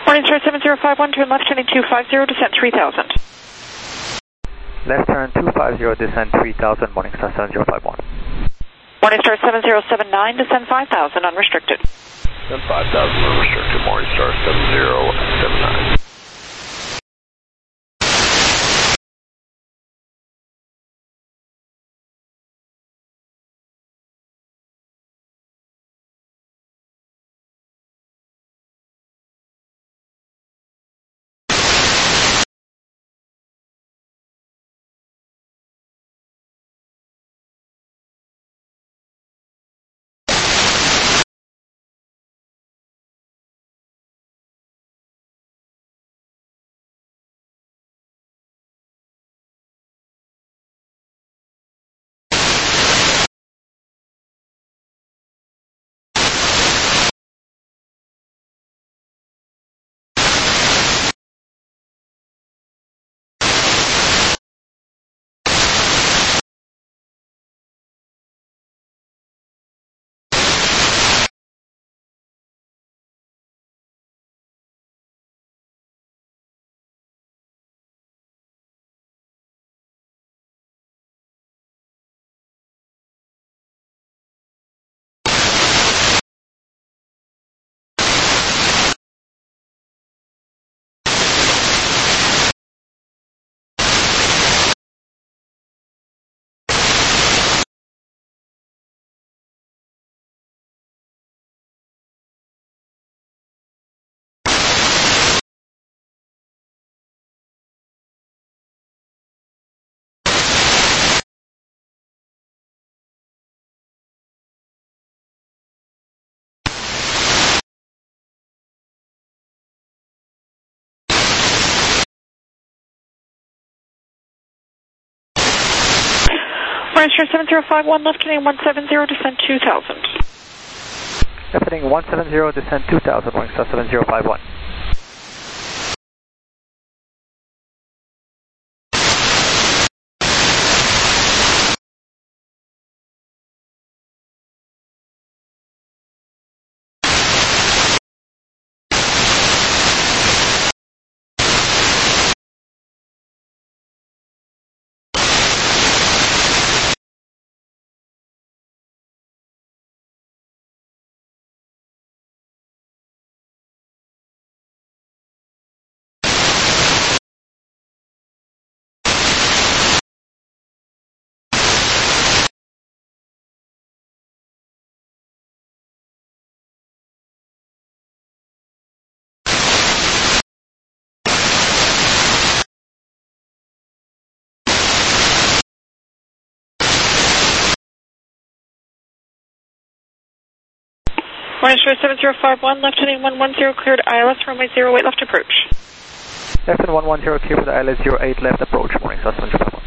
Morning Star 7051, turn left heading 250, descent 3000. Left turn 250, descend 3000, Morning Star 7051. Morning Star 7079, descend 5000, unrestricted. Descend 5000, unrestricted, Morning Star 7079. Morning Star 7051, left heading 170, descend 2000. Left heading 170, descend 2000, Morning Star 7051. Morning Star 7051, left heading 110, cleared ILS, runway 08, left approach. Left and 110, clear for the ILS 08, left approach, Morning Star 7051.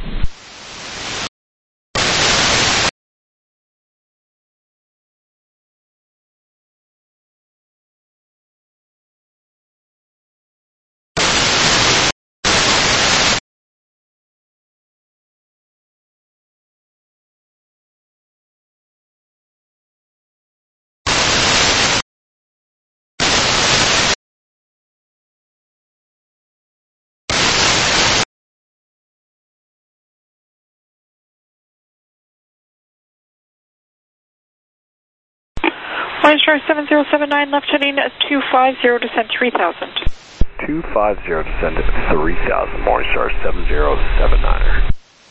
Morning Star 7079, left heading 250, descend 3000. 250, descend 3000, Morning Star 7079.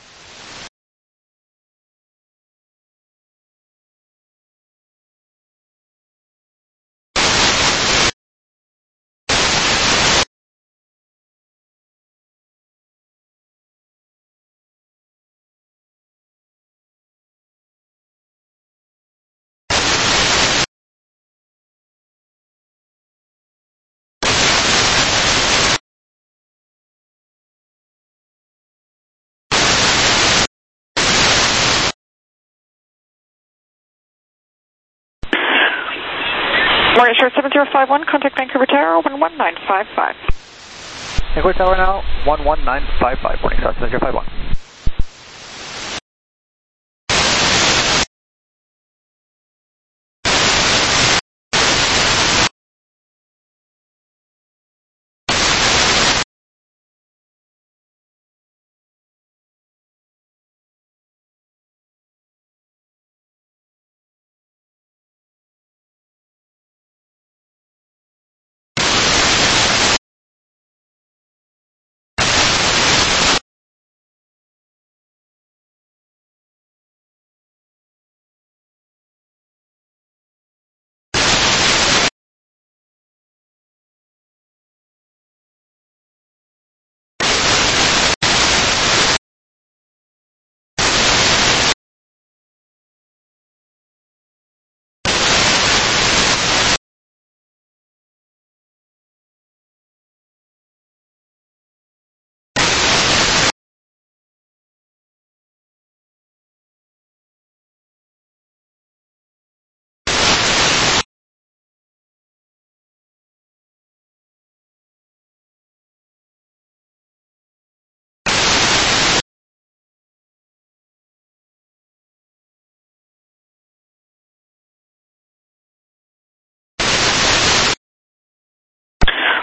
Morning Star 7051, contact Vancouver Tower 11955. Vancouver Tower now, 11955, Morning Star 7051.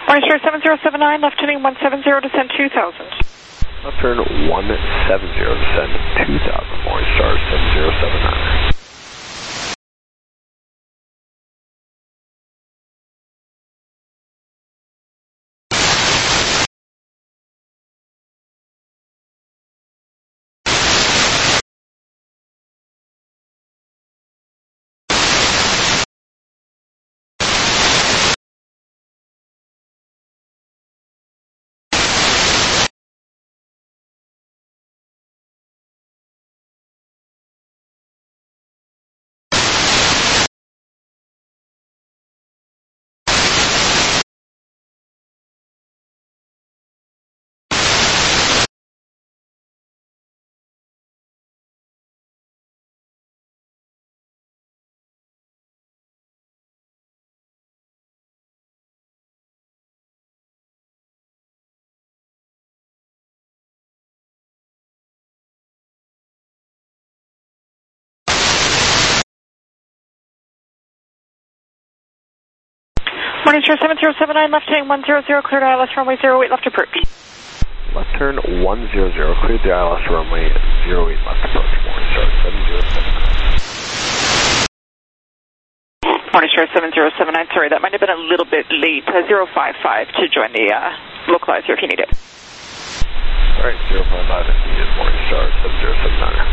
Morning Star 7079, left heading 170, descend 2000. Left turn 170, descend 2000, Morning Star 7079. Morning Star 7079, left heading 100, cleared ILS runway 08, left approach. Left turn 100, cleared the ILS runway 08, left approach, Morning Star 7079. Morning Star 7079, sorry, that might have been a little bit late. 055 to join the localizer if you need it. Alright, 055 if needed, Morning Star 7079.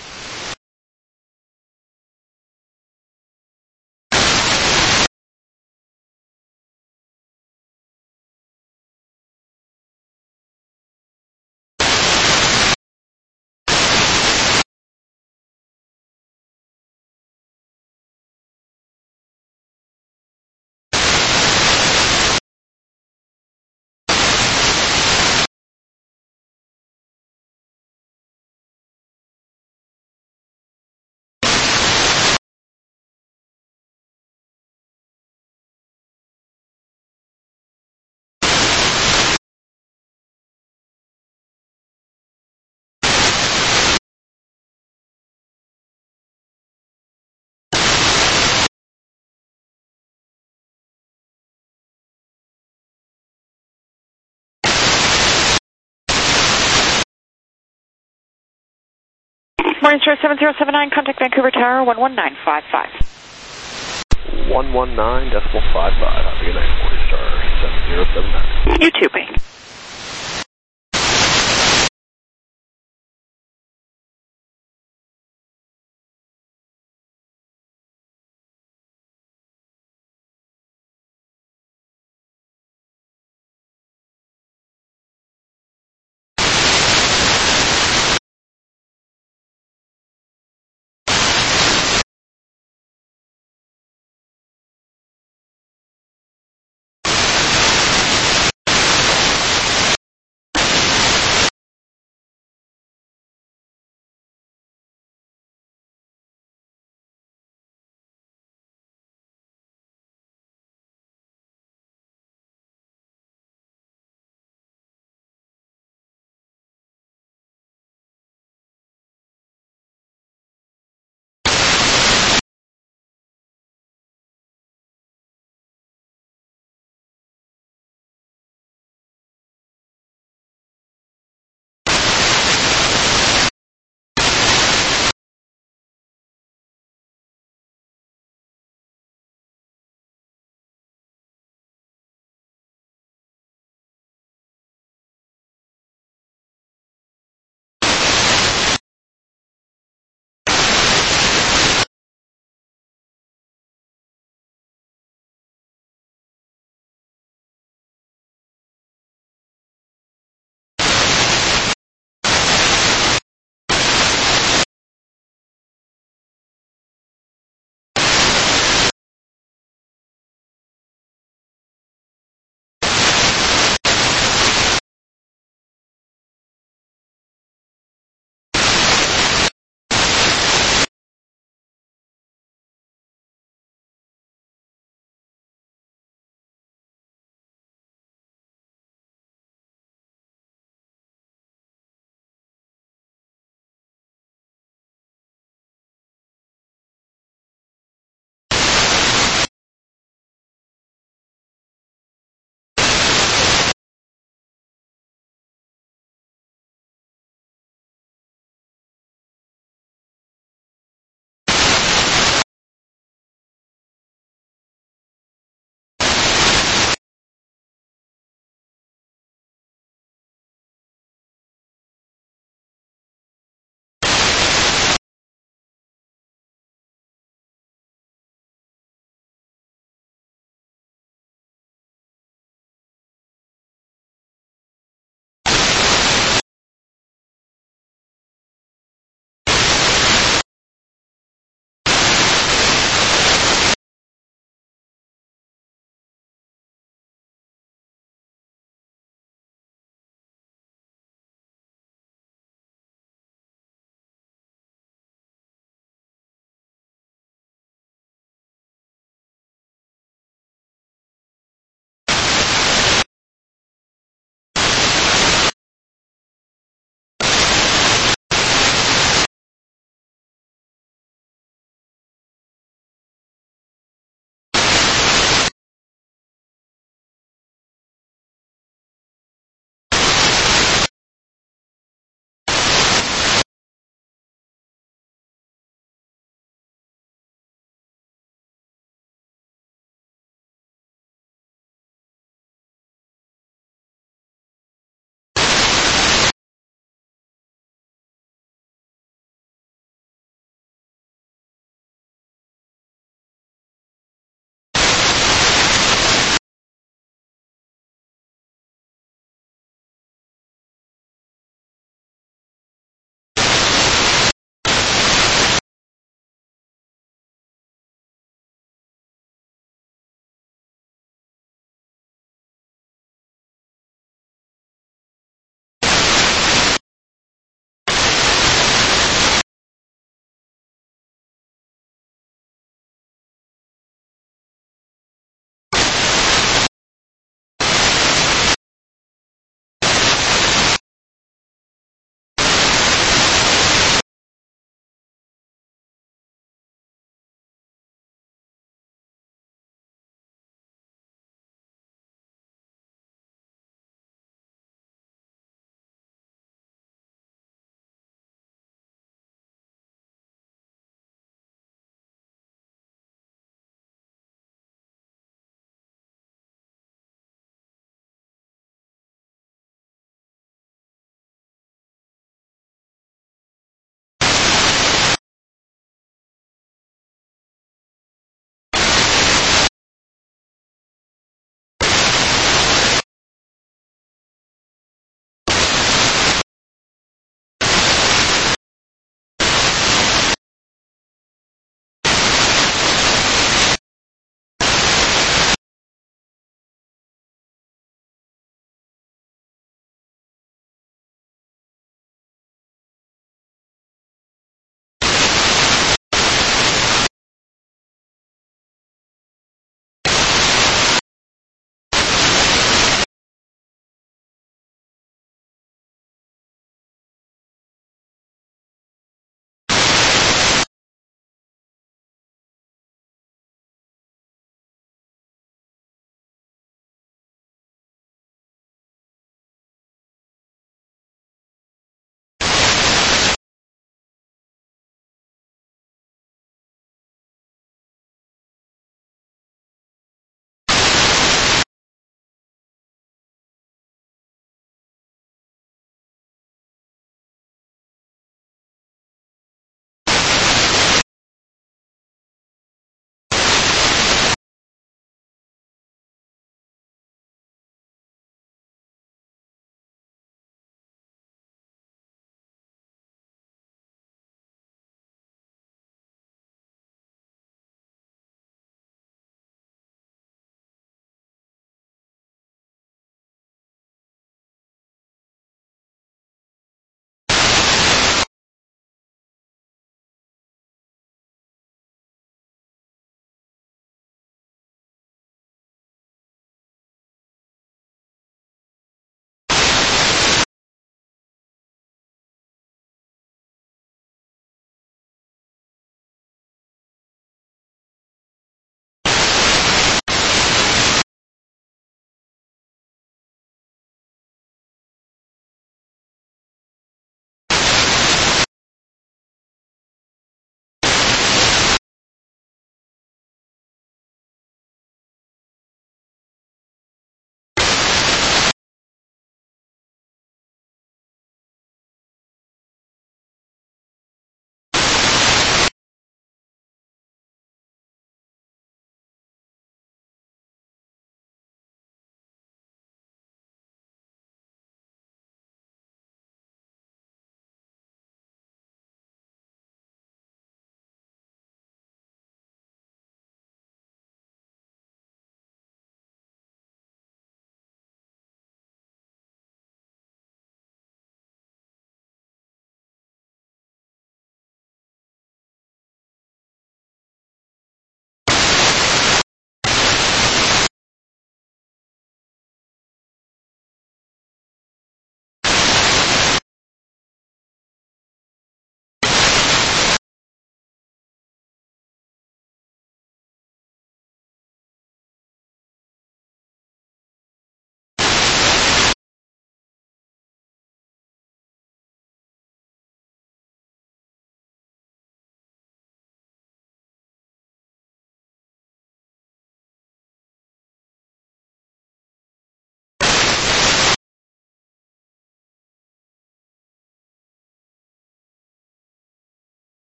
Morning Star 7079, contact Vancouver Tower 11955. 119.55. Have a good night, Morning Star 7079. You too, Bing.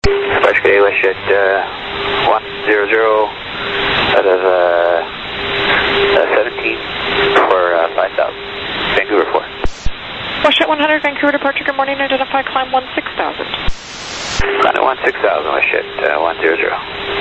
Departure Gate English at 100 out of 17 for 5,000. Vancouver 4. WestJet 100, Vancouver departure, good morning, identify climb 16,000. Climb at 16,000, WestJet 100.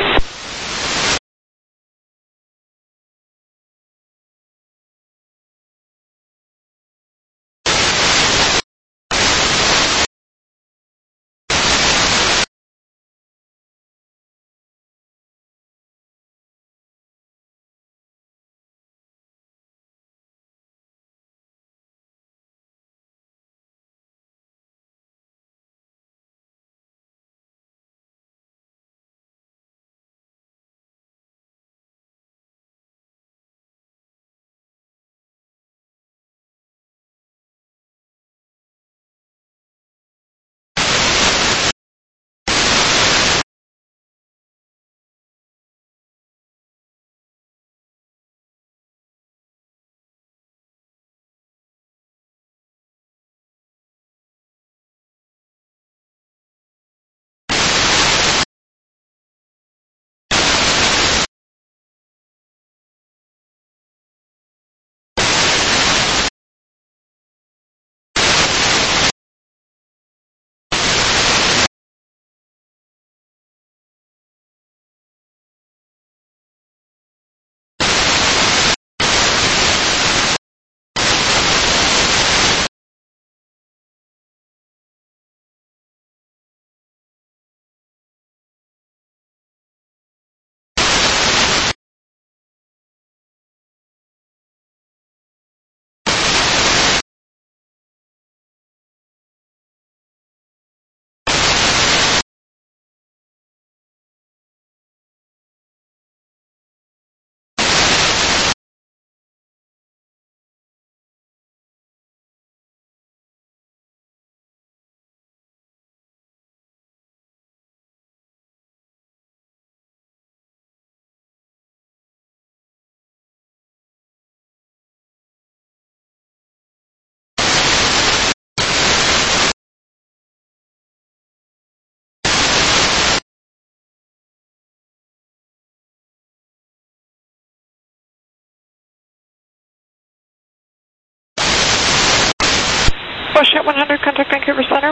WestJet 100, contact Vancouver Center,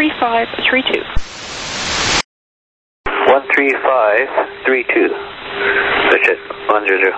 13532. 13532. WestJet 100.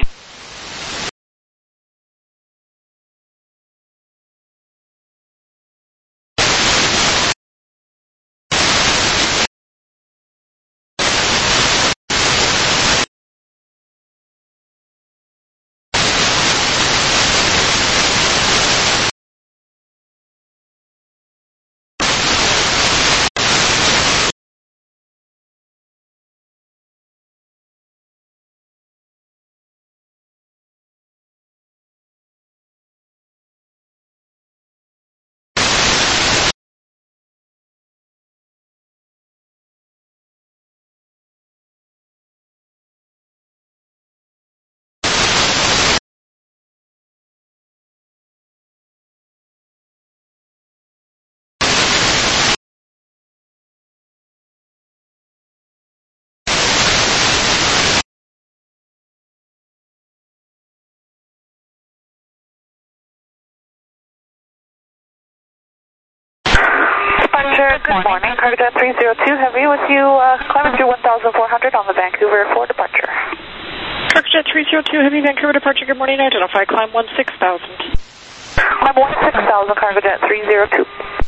Departure, good morning, CargoJet 302 Heavy with you, climbing through 1,400 on the Vancouver 4 departure. CargoJet 302 Heavy, Vancouver departure, good morning, identify climb 16,000. Climb 16,000, CargoJet 302.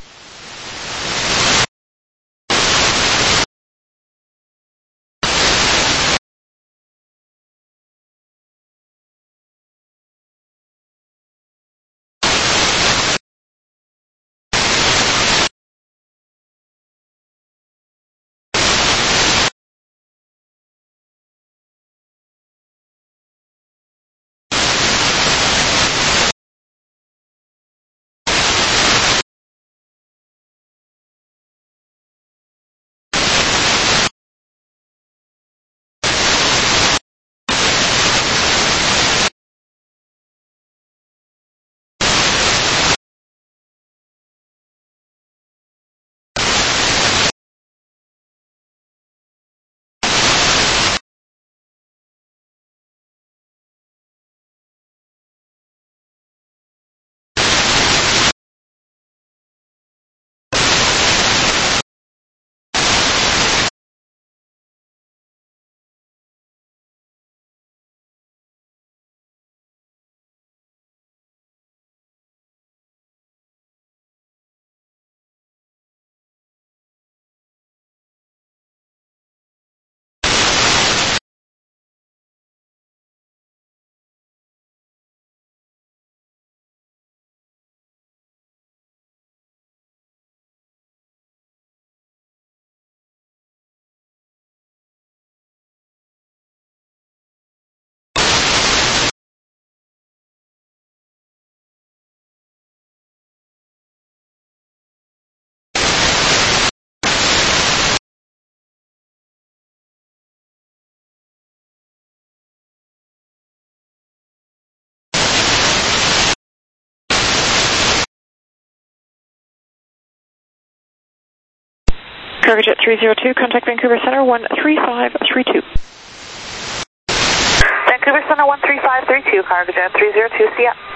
Cargojet 302, contact Vancouver Center 13532. Vancouver Center 13532, Cargojet 302, see ya.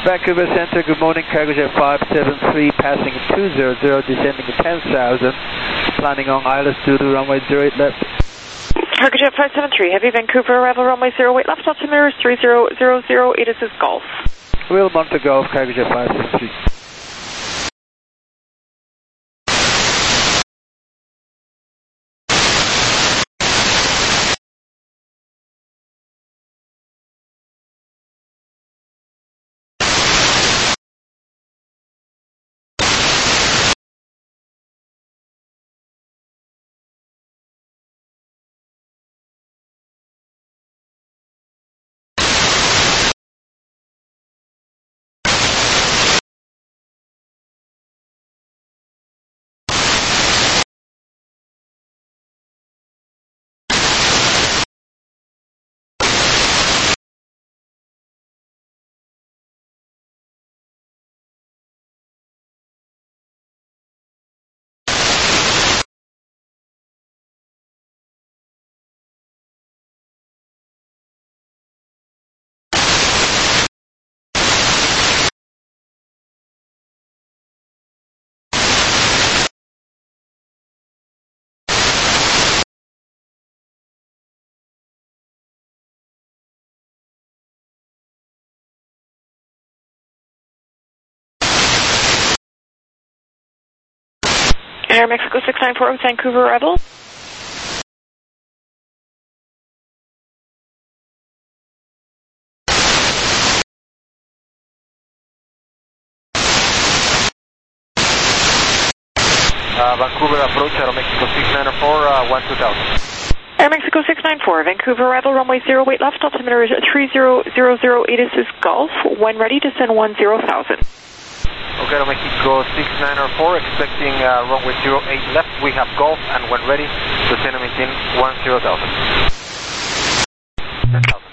Vancouver Center, good morning, Cargojet 573, passing 200, descending at 10,000, planning on ILS to the runway 08 left. Cargojet 573, heavy Vancouver, arrival runway 08 left, altimeter is 30,008, this is Golf. Will Monte Golf, Cargojet 573. Air Mexico 694, Vancouver, arrival. Vancouver approach, Aeromexico 694, 12000. Air Mexico 694, Vancouver, arrival runway 08 left, altimeter is 30,008, this is Golf. When ready, descend 10,000. Okay, Aeromexico 694, expecting runway 08 left, we have Golf, and when ready, descend and maintain 10,000. 10,000.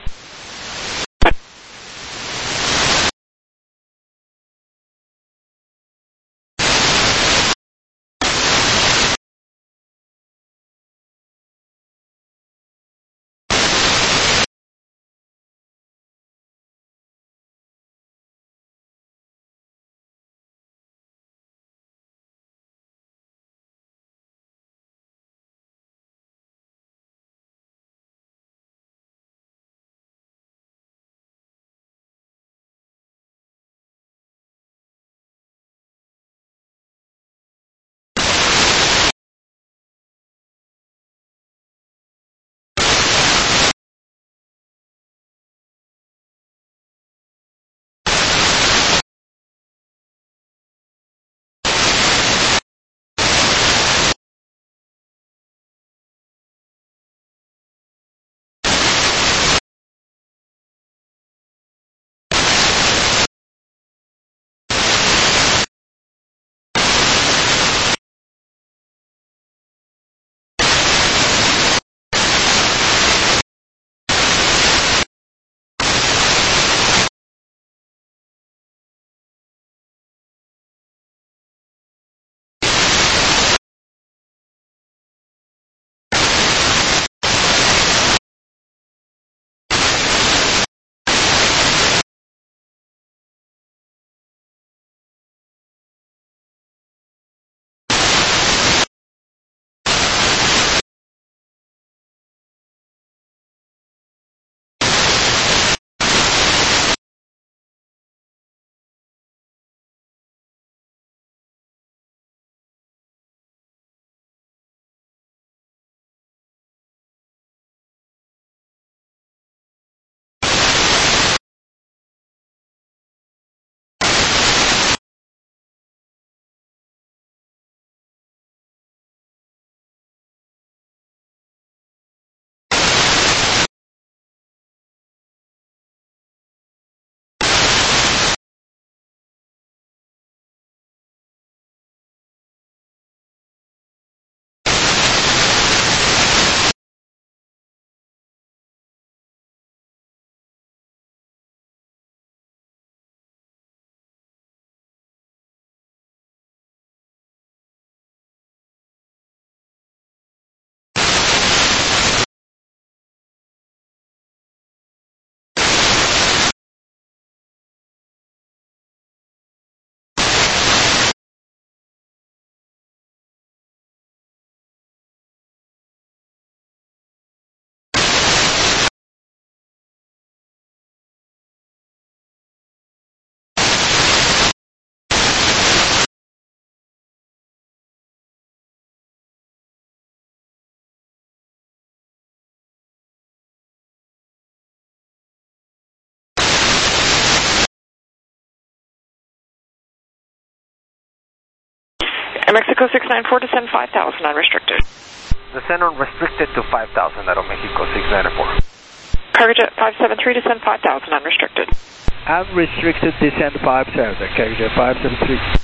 Mexico 694, descend 5,000 unrestricted. Descend unrestricted to 5,000, Aeromexico 694. Cargojet 573, descend 5,000 unrestricted. Unrestricted descend 5,000, Cargojet 573.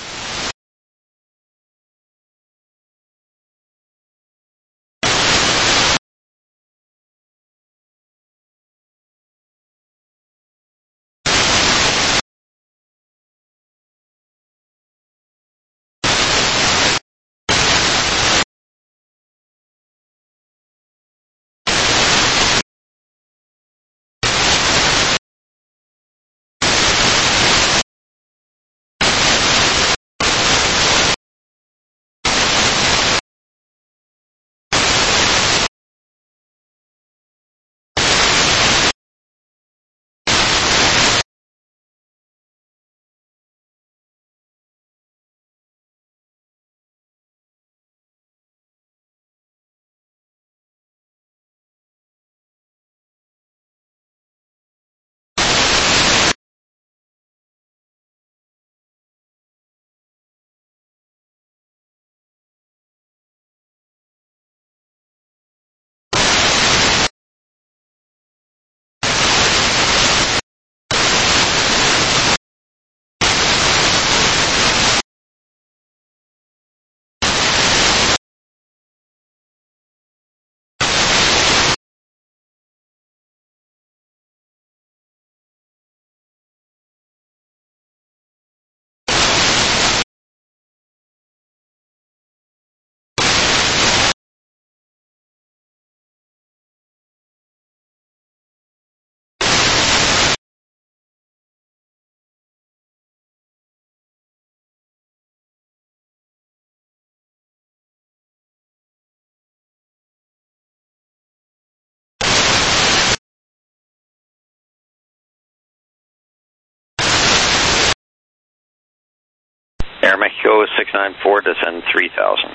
Aeromexico 694, descend 3,000.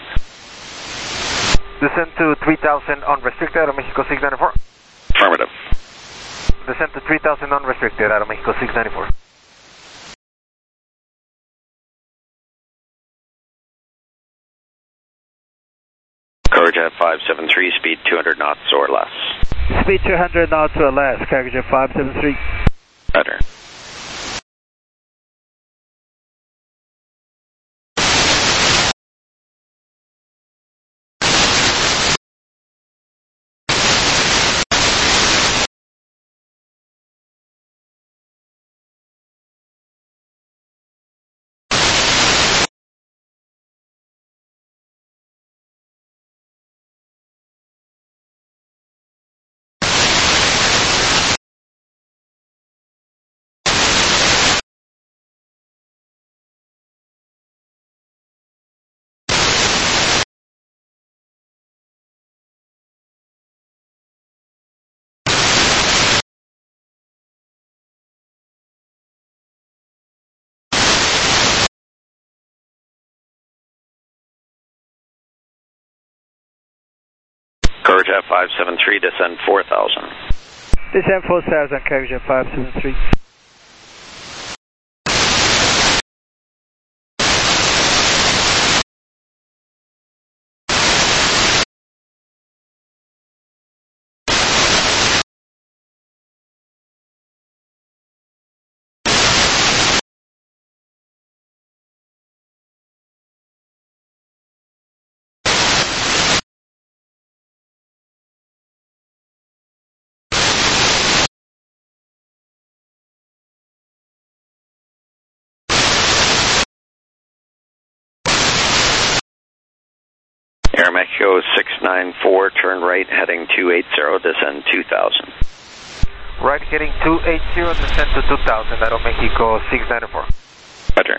Descend to 3,000 unrestricted, Aeromexico 694. Affirmative. Descend to 3,000 unrestricted, Aeromexico 694. Cargojet 573, speed 200 knots or less. Speed 200 knots or less, Cargojet 573. Better. Cargojet 573, descend 4,000. Descend 4,000, Cargojet 573. Aeromexico 694, turn right, heading 280, descend 2,000. Right, heading 280, descend to 2,000, Aeromexico 694. Better.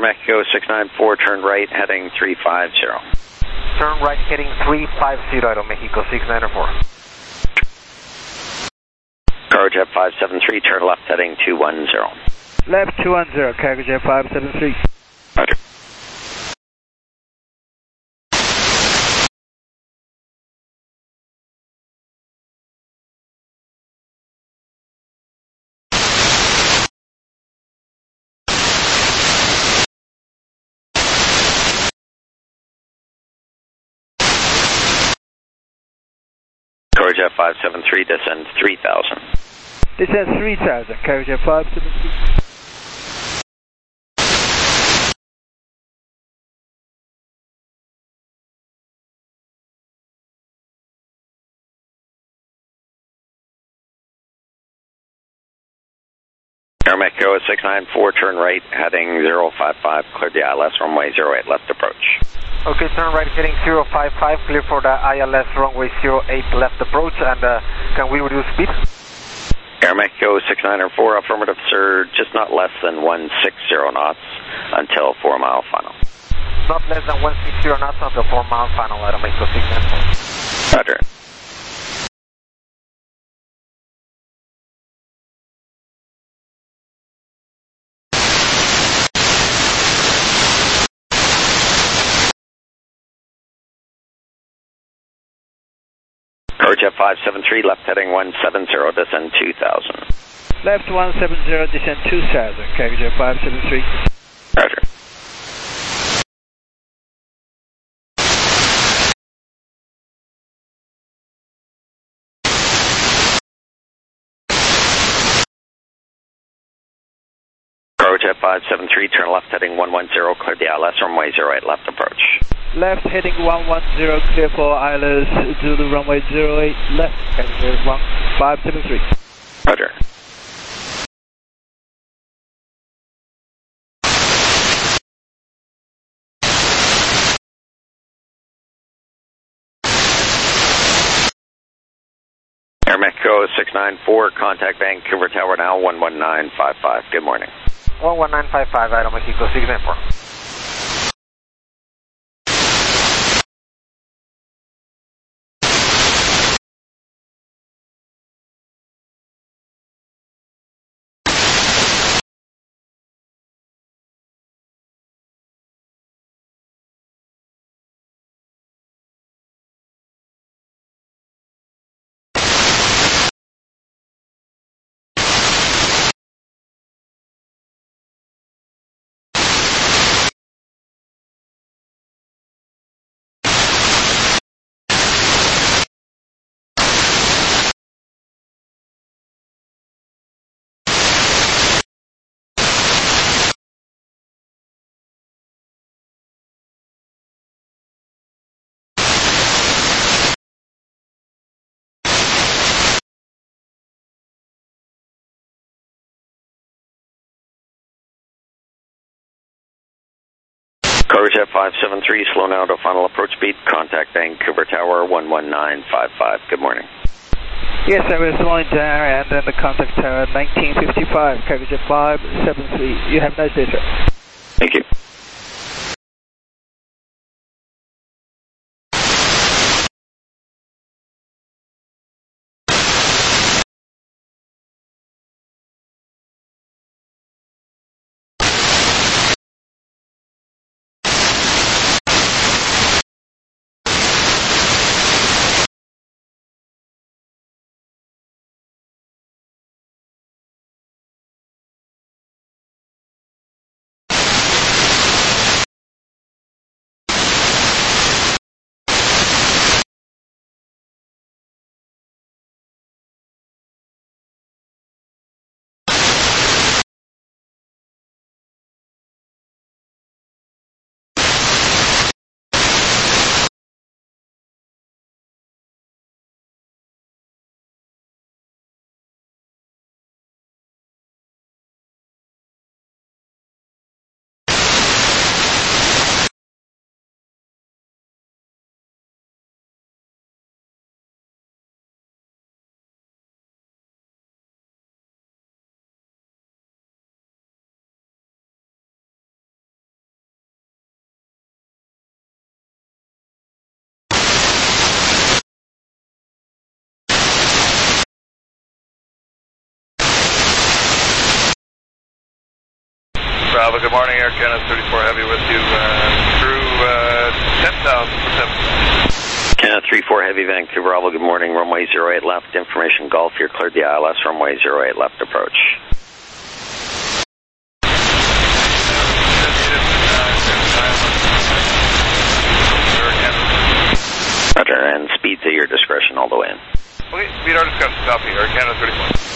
Mexico 694, turn right, heading 350. Turn right heading 350, Aeromexico 694. Cargojet 573, turn left, heading 210. Left 210, Cargojet 573. Roger. Cargojet 573, descend 3000. Descend 3000, Cargojet 573. Aeromexico 694, turn right, heading 055, clear the ILS runway 08, left approach. Okay, turn right heading 055, clear for the ILS runway 08, left approach, and can we reduce speed? Aeromexico 694, affirmative sir, just not less than 160 knots until 4 mile final. Not less than 160 knots until 4 mile final, Aeromexico 694. Roger. Cargojet 573, left heading 170, descend 2000. Left 170, descend 2000, Cargojet 573. Roger. Cargojet 573, turn left heading 110, clear the ILS runway 08, left approach. Left heading 110, clear for ILS Zulu runway 08, left, Cargojet 573. Roger. Aeromexico 694, contact Vancouver Tower now, 11955. Good morning. 11955, Aeromexico 694. Cargojet 573, slow now to final approach speed, contact Vancouver Tower, 11955. Good morning. Yes, I was slowing down and then the contact tower 1955, Cargojet 573. You have a nice day, sir. Thank you. Bravo, good morning, Air Canada 34 Heavy with you through 10,000. Canada 34 Heavy, Vancouver, Bravo, good morning, runway 08 left, information Golf, you're cleared the ILS, runway 08 left approach. Roger, and speeds at your discretion all the way in. Okay, speed our discussion, copy, Air Canada 34.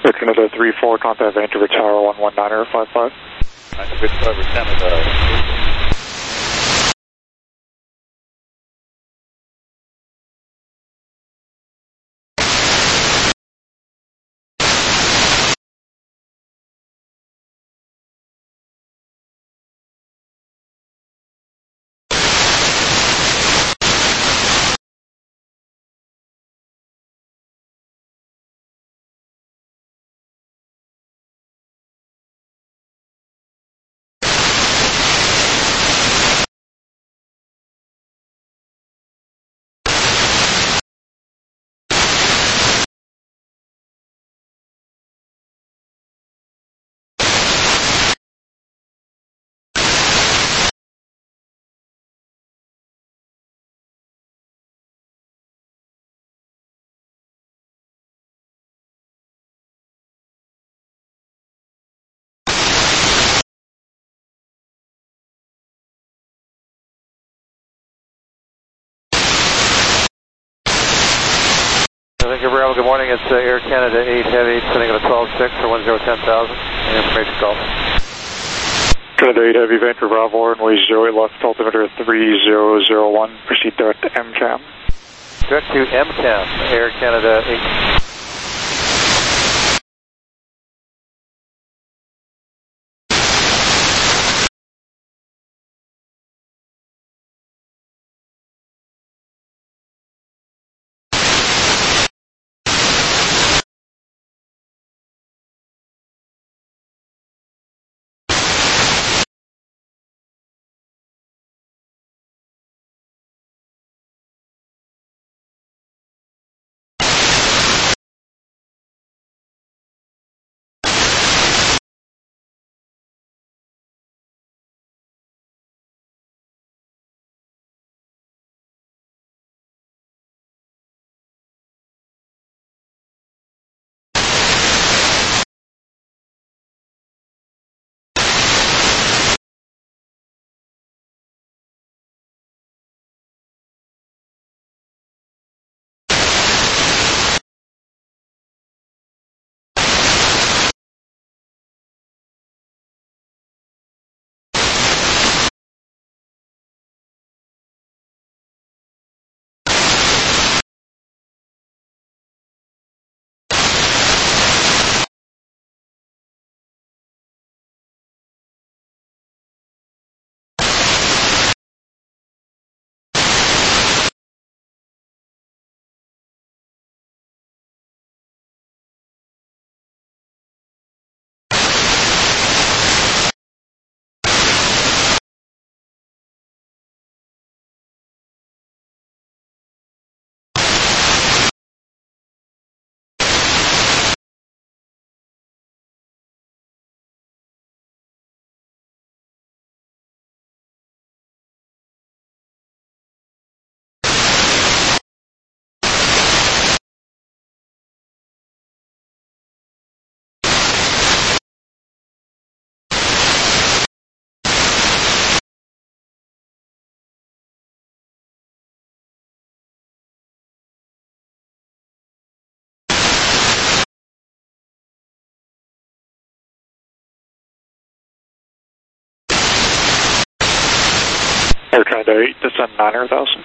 Canada 3-4, contact Vancouver Tower 119er55. Vancouver Tower, Canada. Vancouver Bravo, good morning. It's Air Canada 8 Heavy, sending at a 12.6 for 1010,000. Information call. Canada 8 Heavy, Vancouver Bravo, runway 08 left, altimeter 3001. Proceed direct to MCAM. Direct to MCAM, Air Canada 8. Air Canada 8, descend 9,000.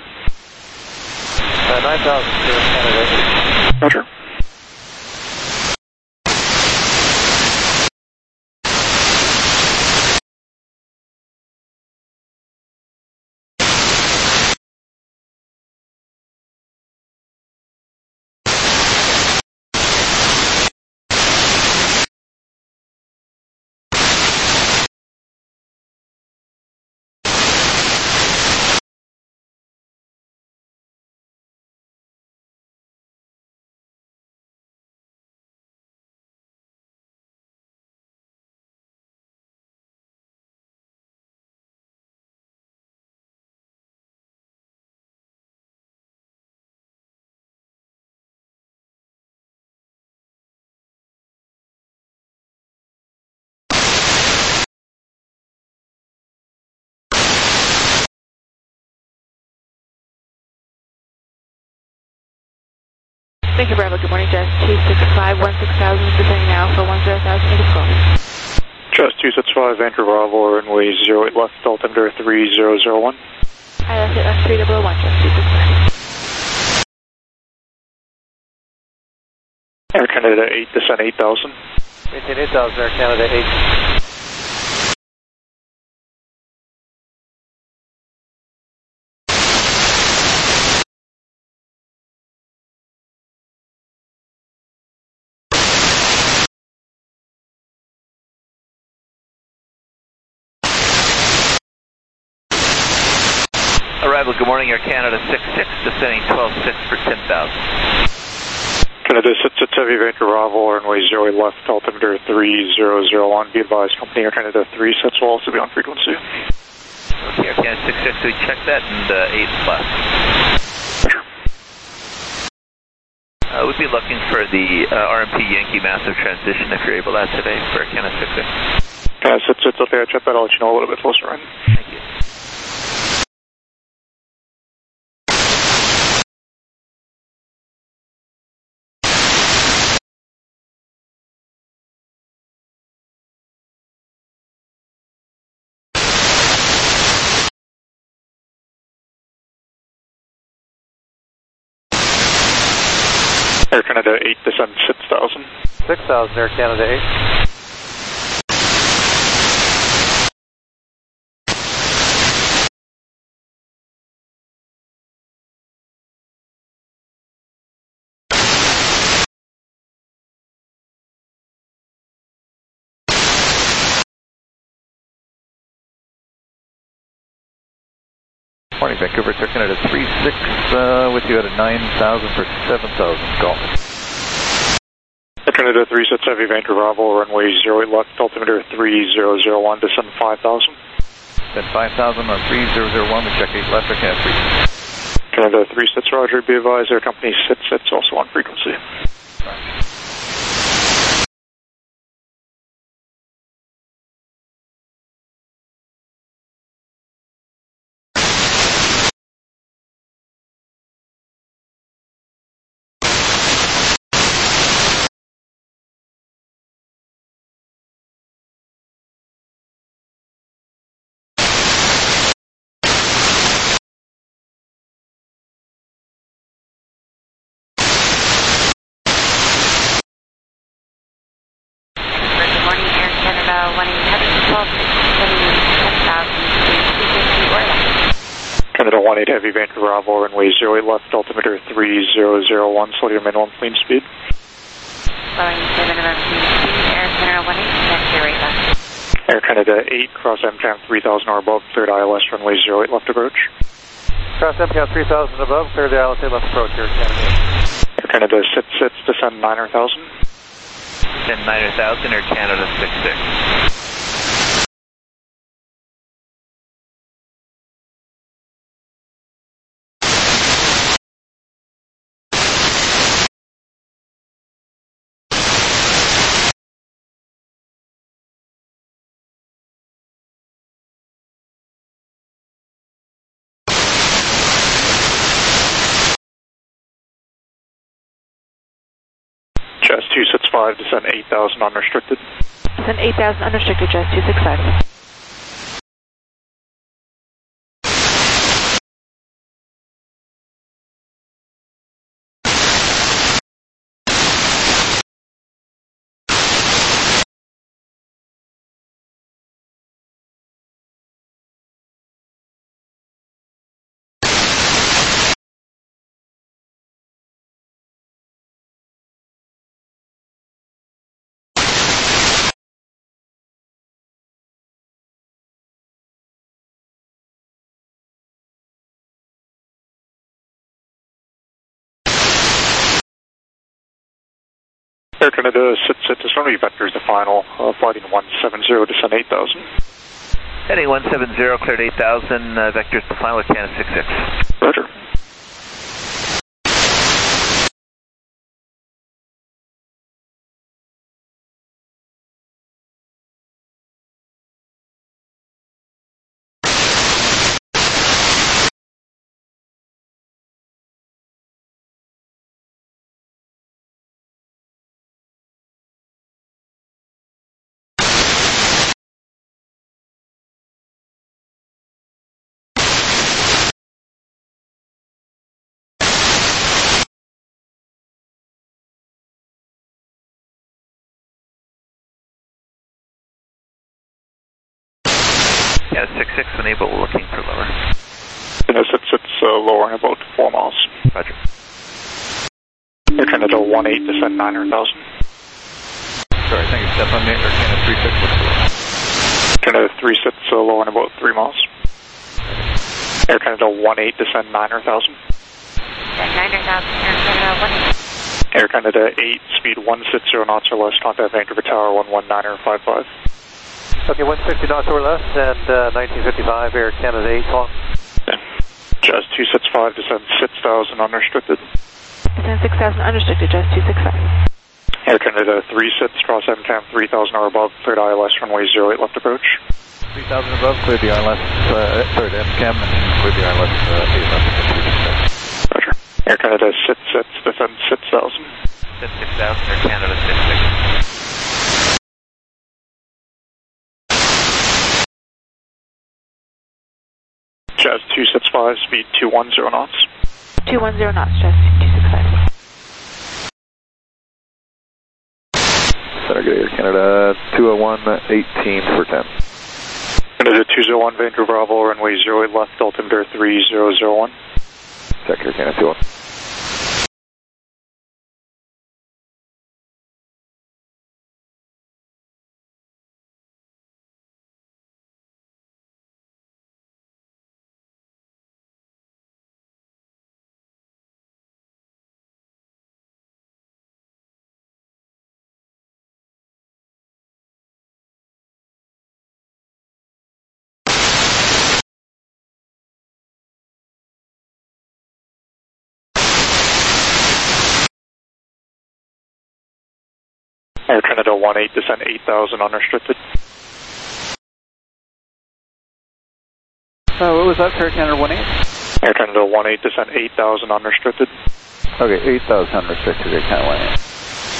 9,000, Air Canada 8. Roger. Victor Bravo, good morning, Jazz 265, 16,000, descending now for 10,000, negative call. Jazz 265, Vancouver Bravo, runway 08 left, altimeter 3001. That's it, that's 3001, Jazz 265. Air Canada 8, descend 8,000. Maintain 8,000, Air Canada 8. Arrival, good morning, Air Canada 66, descending 12-6 for 10,000. Canada 66 Heavy Vancouver Bravo, runway 08 left, altimeter 3001. Be advised, company Air Canada 3 sets will also be on frequency. Okay, Air Canada 66, we check that, and 8 left. We'd be looking for the RMP Yankee massive transition if you're able to today for Air Canada 66. Canada 66, okay, I checked that, I'll let you know a little bit closer in. Thank you. Air Canada 8, descend 6,000. 6,000, Air Canada 8. Morning, Vancouver, Air Canada 36, with you at a 9,000 for 7,000, call. Air Canada 36 Heavy Vancouver Bravo, runway 08 left, altimeter 3001, descend 5,000. Then 5,000 on 3001, we check 8 left, Air Canada 3. Canada 36 Roger, be advised, Air Company 66 also on frequency. Right. Canada 18 Heavy Vancouver Bravo, runway 08 left, altimeter 3001, slow your minimum clean speed. Slowing to minimum clean speed, Air Canada 18, check your right left. Air Canada 8, cross MCAM 3000 or above, cleared ILS, runway 08 left approach. Cross MCAM 3000 above, clear the ILS left approach, Air Canada 8. Air Canada 66, descend 9,000. Descend 9,000, Air Canada 66. Jazz 265, descend 8,000 unrestricted. Descend 8,000 unrestricted, Jazz 265. Air Canada 66, descend vectors, the final, flighting 170, descend 8,000. Heading 170, cleared 8,000, vectors to final, Canada 66. Roger. Canada 66, when able, looking for lower. Canada 66, lowering about 4 miles. Roger. Air Canada 18, descend 900,000. Sorry, thank you, Stefan. Air Canada 36, what's the low? Canada 36, lowering about 3 miles. Air Canada 18, descend 900,000. 900,000, Air Canada 18. Air Canada 8, speed 160 knots or less, contact Vancouver Tower 119.55. Okay, 160 knots or less, and 1955, Air Canada 8, long. Jazz 265, descend 6,000 unrestricted. Descend 6,000 unrestricted, Jazz 265. Air Canada 36, cross MCAM 3,000 or above, cleared ILS runway 08 left approach. 3,000 above, clear the ILS, third MCAM, and clear the ILS 8 left. Roger. Air Canada 66, descend 6,000. Descend 6,000, Air Canada 66. Jazz 265, speed 210 knots. 210 knots, Jazz 265. Center Air Canada 201, 18 for 10. Canada 201, Vancouver Bravo, runway 08 left, altimeter 3001. Second Air Canada 201. Air Canada 18, descend 8,000 unrestricted. What was that for Air Canada 18? Air Canada 18, descend 8,000 unrestricted. Okay, 8,000 unrestricted, Air Canada 18.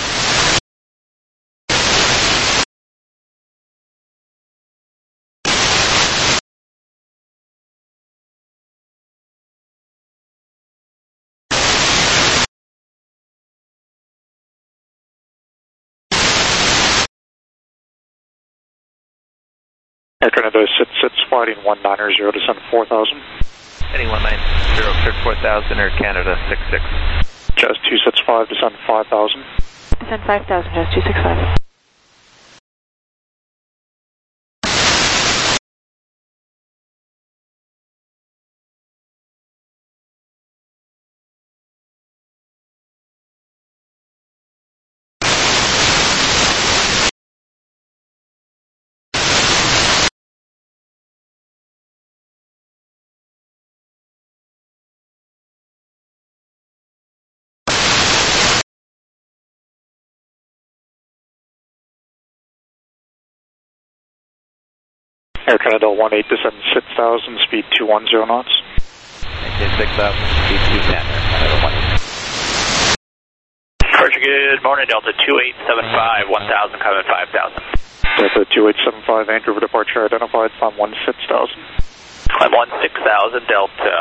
Air Canada 66, fighting 190, descend 4,000. Heading 190, cleared 4,000, Air Canada 66. Jazz 265, descend 5,000. Descend 5,000, Jazz 265. Air Canada 18, descend 6,000, speed 210 knots. Maintain 6,000, speed 210, Air Canada 18. Departure, good morning, Delta 2875, 1,000, coming 5,000. Delta 2875, Vancouver departure identified, climb 16,000. Climb 16,000, Delta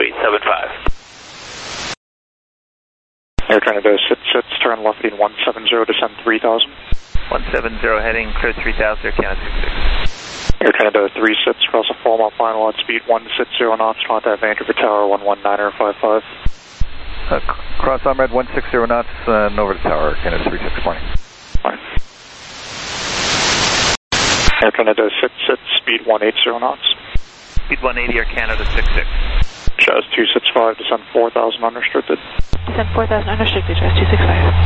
2875. Air Canada 66, turn left heading 170, descend 3,000. 170, heading clear 3,000, Air Canada 66. Air Canada 36, cross a 4 mile final at speed 160 knots, contact Vancouver Tower 119.55. Cross Omred 160 knots, and over to tower, Canada 36, morning. Fine. Air Canada 66, speed 180 knots. Speed 180, Air Canada 66. Jazz 265, descend 4,000 unrestricted. Descend 4,000 unrestricted, Jazz 265.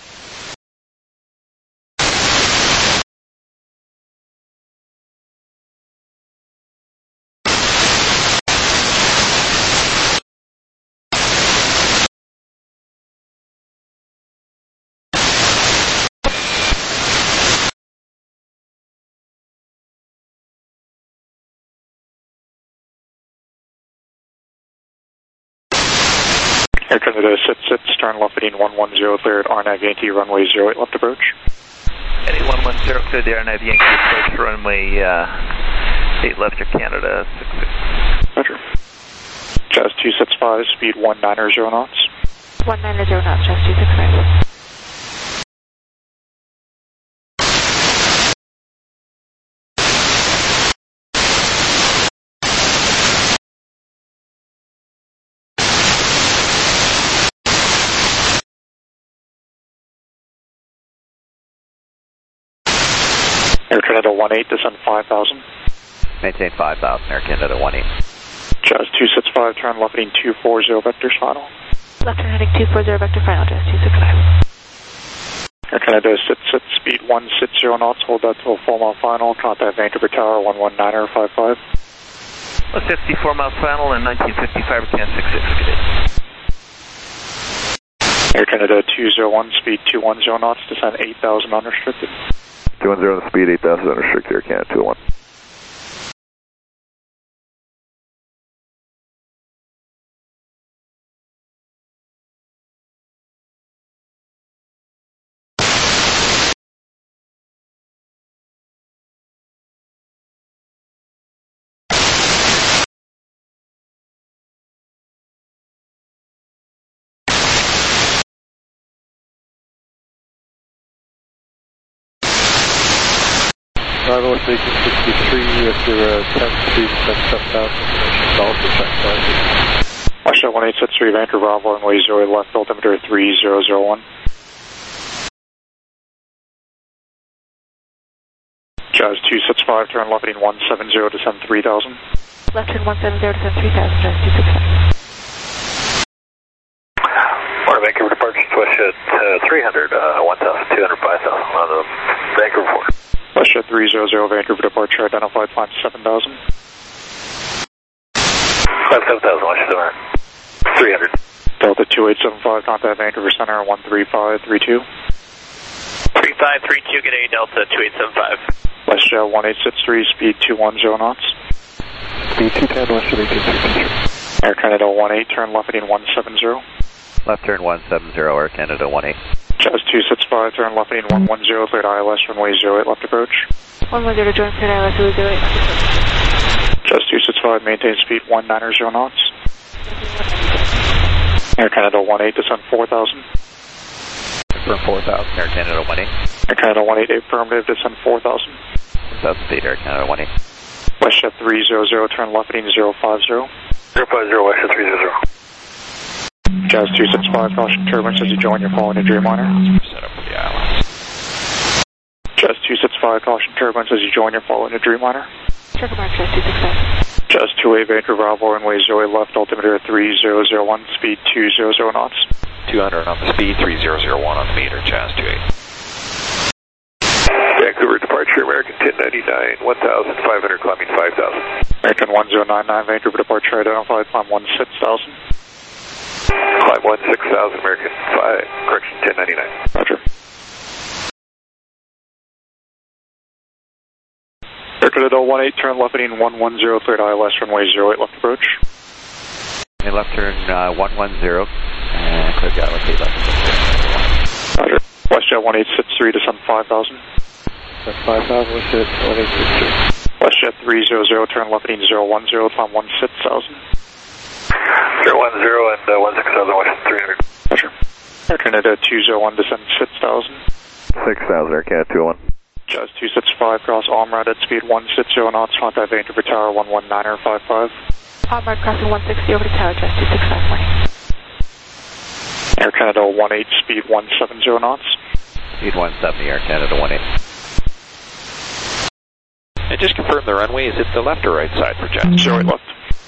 Air Canada 66, turn left heading 110, cleared RNAV Yankee, runway 08 left approach. Heading 110, cleared the RNAV Yankee approach, runway 8 left, Air Canada 66. Roger. Jazz 265, speed 190 knots. 190 knots, Jazz 265. Air Canada 18, descend 5,000. Maintain 5,000, Air Canada 18. Jazz 265, turn left heading 240, vectors final. Left turn heading 240, vector final, Jazz 265. Air Canada sits at speed 160 knots, hold that till 4 mile final, contact Vancouver Tower 119.55. 54 miles final and 1955 Can 66, good day. Air Canada 201, speed 210 knots, descend 8,000 unrestricted. 210 speed, 8,000 unrestricted, Air Canada 201. Arrival station 63 with your 10 speed, 7,000, Golf to check 5. Russia 1863, Vancouver Bravo, runway 0 left, altimeter 3001. Jazz 265, turn left heading 170, descend 3,000. Left turn 170, descend 3,000, Jazz 265. Morning, Vancouver departure, Westjet 300, 1,200, 5,000 on the Vancouver 4. Westjet 300, Vancouver departure, identified, climb 7,000. Climb 7,000, Westjet 300. Delta 2875, contact Vancouver Center 13532. 3532, good day, Delta 2875. Westjet 1863, speed 210 knots. Speed 210, Westjet 1863. Air Canada 18, turn left heading 170. Left turn 170, Air Canada 18. Jazz 265, turn left heading 110, cleared ILS, runway 08, left approach. 110 to join, cleared ILS, runway 08, left approach. Jazz 265, maintain speed 190 knots. Air Canada 18, descend 4,000. Confirm 4,000, Air Canada 18. Air Canada 18, affirmative, descend 4,000. 4,000 feet, Air Canada 18. Westjet 300, turn left heading 050. 050, Westjet 300. Jazz 265, caution turbulence as you join your following a Dreamliner. Set up for the ILS. Jazz 265, caution turbulence as you join your following a Dreamliner. Check mark, Jazz 265. Jazz 28, Vancouver Bravo, runway 0 left, altimeter 3001, speed 200 knots. 200 on the speed, 3001 on the meter, Jazz 28. Vancouver departure, American 1099, 1,500, climbing 5,000. American 1099, Vancouver departure identified, climb 16,000. Climb 16,000, American 5, correction 1099. Roger. Air Canada 18, turn left heading 110, cleared ILS, runway 08, left approach. And left turn 110, and cleared the ILS 8 left approach. Roger. Westjet 1863, descend 5,000. Descend 5,000, Westjet 1863. Westjet 300, turn left heading 010, climb 16,000. 010 and 16,000, Westjet 300. Roger. Air Canada 201, descend 6,000. 6,000, Air Canada 201. Jazz 265, cross Almrad at speed 160 knots, contact Vancouver Tower 119.55. Almrad crossing 160 over to Tower, Jazz 265, morning. Air Canada 18, speed 170 knots. Speed 170, Air Canada 18. And just confirm the runway, is it the left or right side for Jazz? 08 left.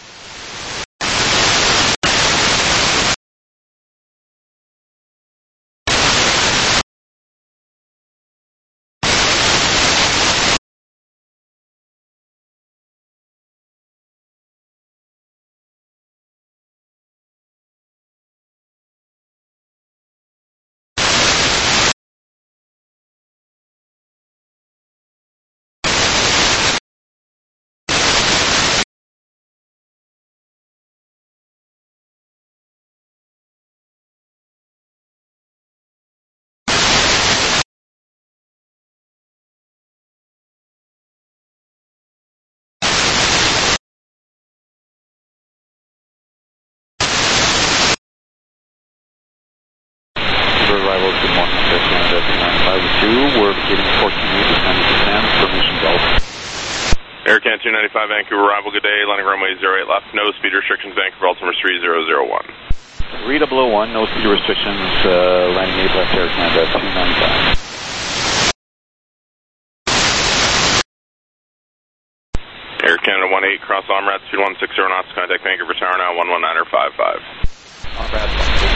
Arrivals, good morning, Air Canada 952. We're beginning 14 meters, 90%, permission Golf. Air Canada 295, Vancouver arrival, good day, landing runway 08 left, no speed restrictions, Vancouver altimeter 3001. 3001, no speed restrictions, landing 8 left, Air Canada 295. Air Canada 18, cross Omrat, speed 160 knots, contact Vancouver Tower now, 119.55. Omrat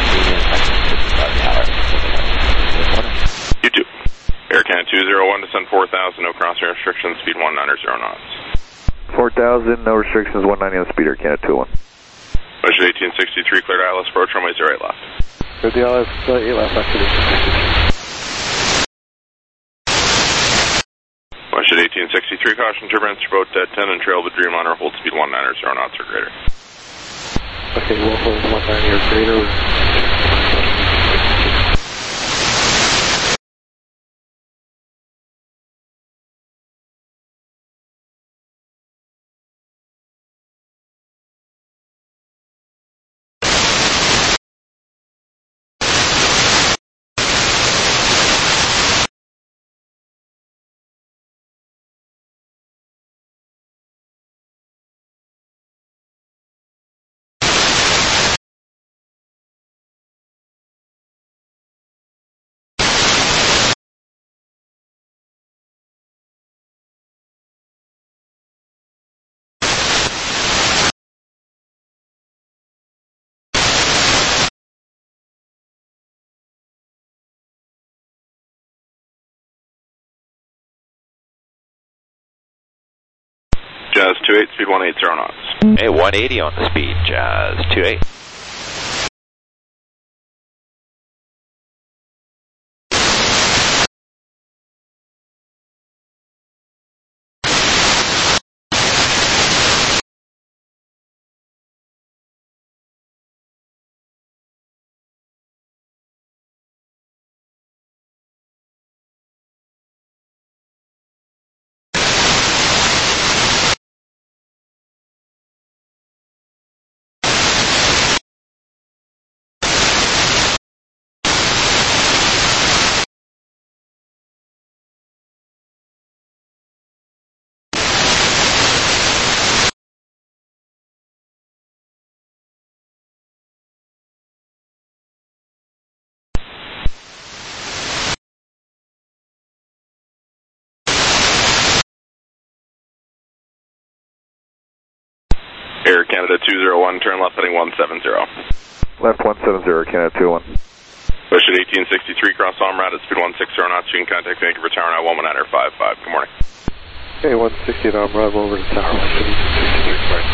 160, You too. Air Canada 201, descend 4,000, no crossing restrictions, speed 190 knots. 4,000, no restrictions, 190 on the speed, Air Canada 201. Motion 1863, cleared ILS approach, runway 08 left. Cleared the ILS 8 left, after 1863. Motion 1863, caution turbulence for boat dead 10 and trail the Dreamliner, hold speed 190 knots or greater. Okay, we'll hold 190 or greater. Jazz 28, speed 180 knots. Hey, 180 on the speed, Jazz 28. Air Canada 201, turn left heading 170. Left 170, Canada 21. Motion 1863, cross Omrat at speed 160 knots, you can contact Vancouver Tower now, 119.55. Good morning. Okay, 160 at Omrat, over to Tower 163, sorry.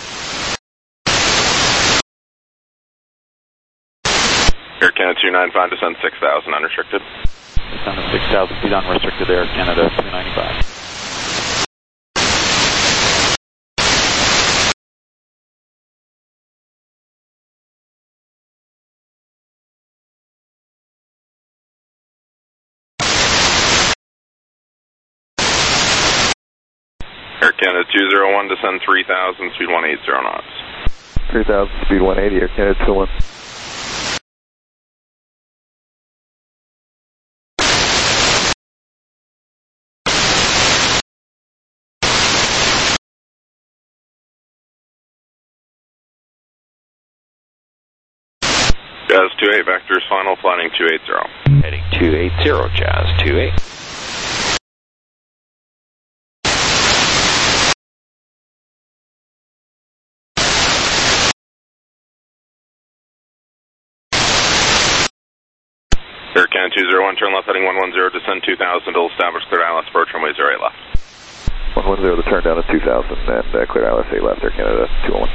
Air Canada 295, descend 6,000, unrestricted. Descend 6,000 feet unrestricted, Air Canada 295. Air Canada 201, descend 3,000, speed 180 knots. 3,000, speed 180, Air Canada 21. Jazz 28, vectors final, flying 280. Heading 280, Jazz 28. Air Canada 201, turn left heading 110, descend 2,000, to establish clear ILS approach, runway 08 left. 110, the turn down at 2,000, and clear ILS 8 left, Air Canada 201.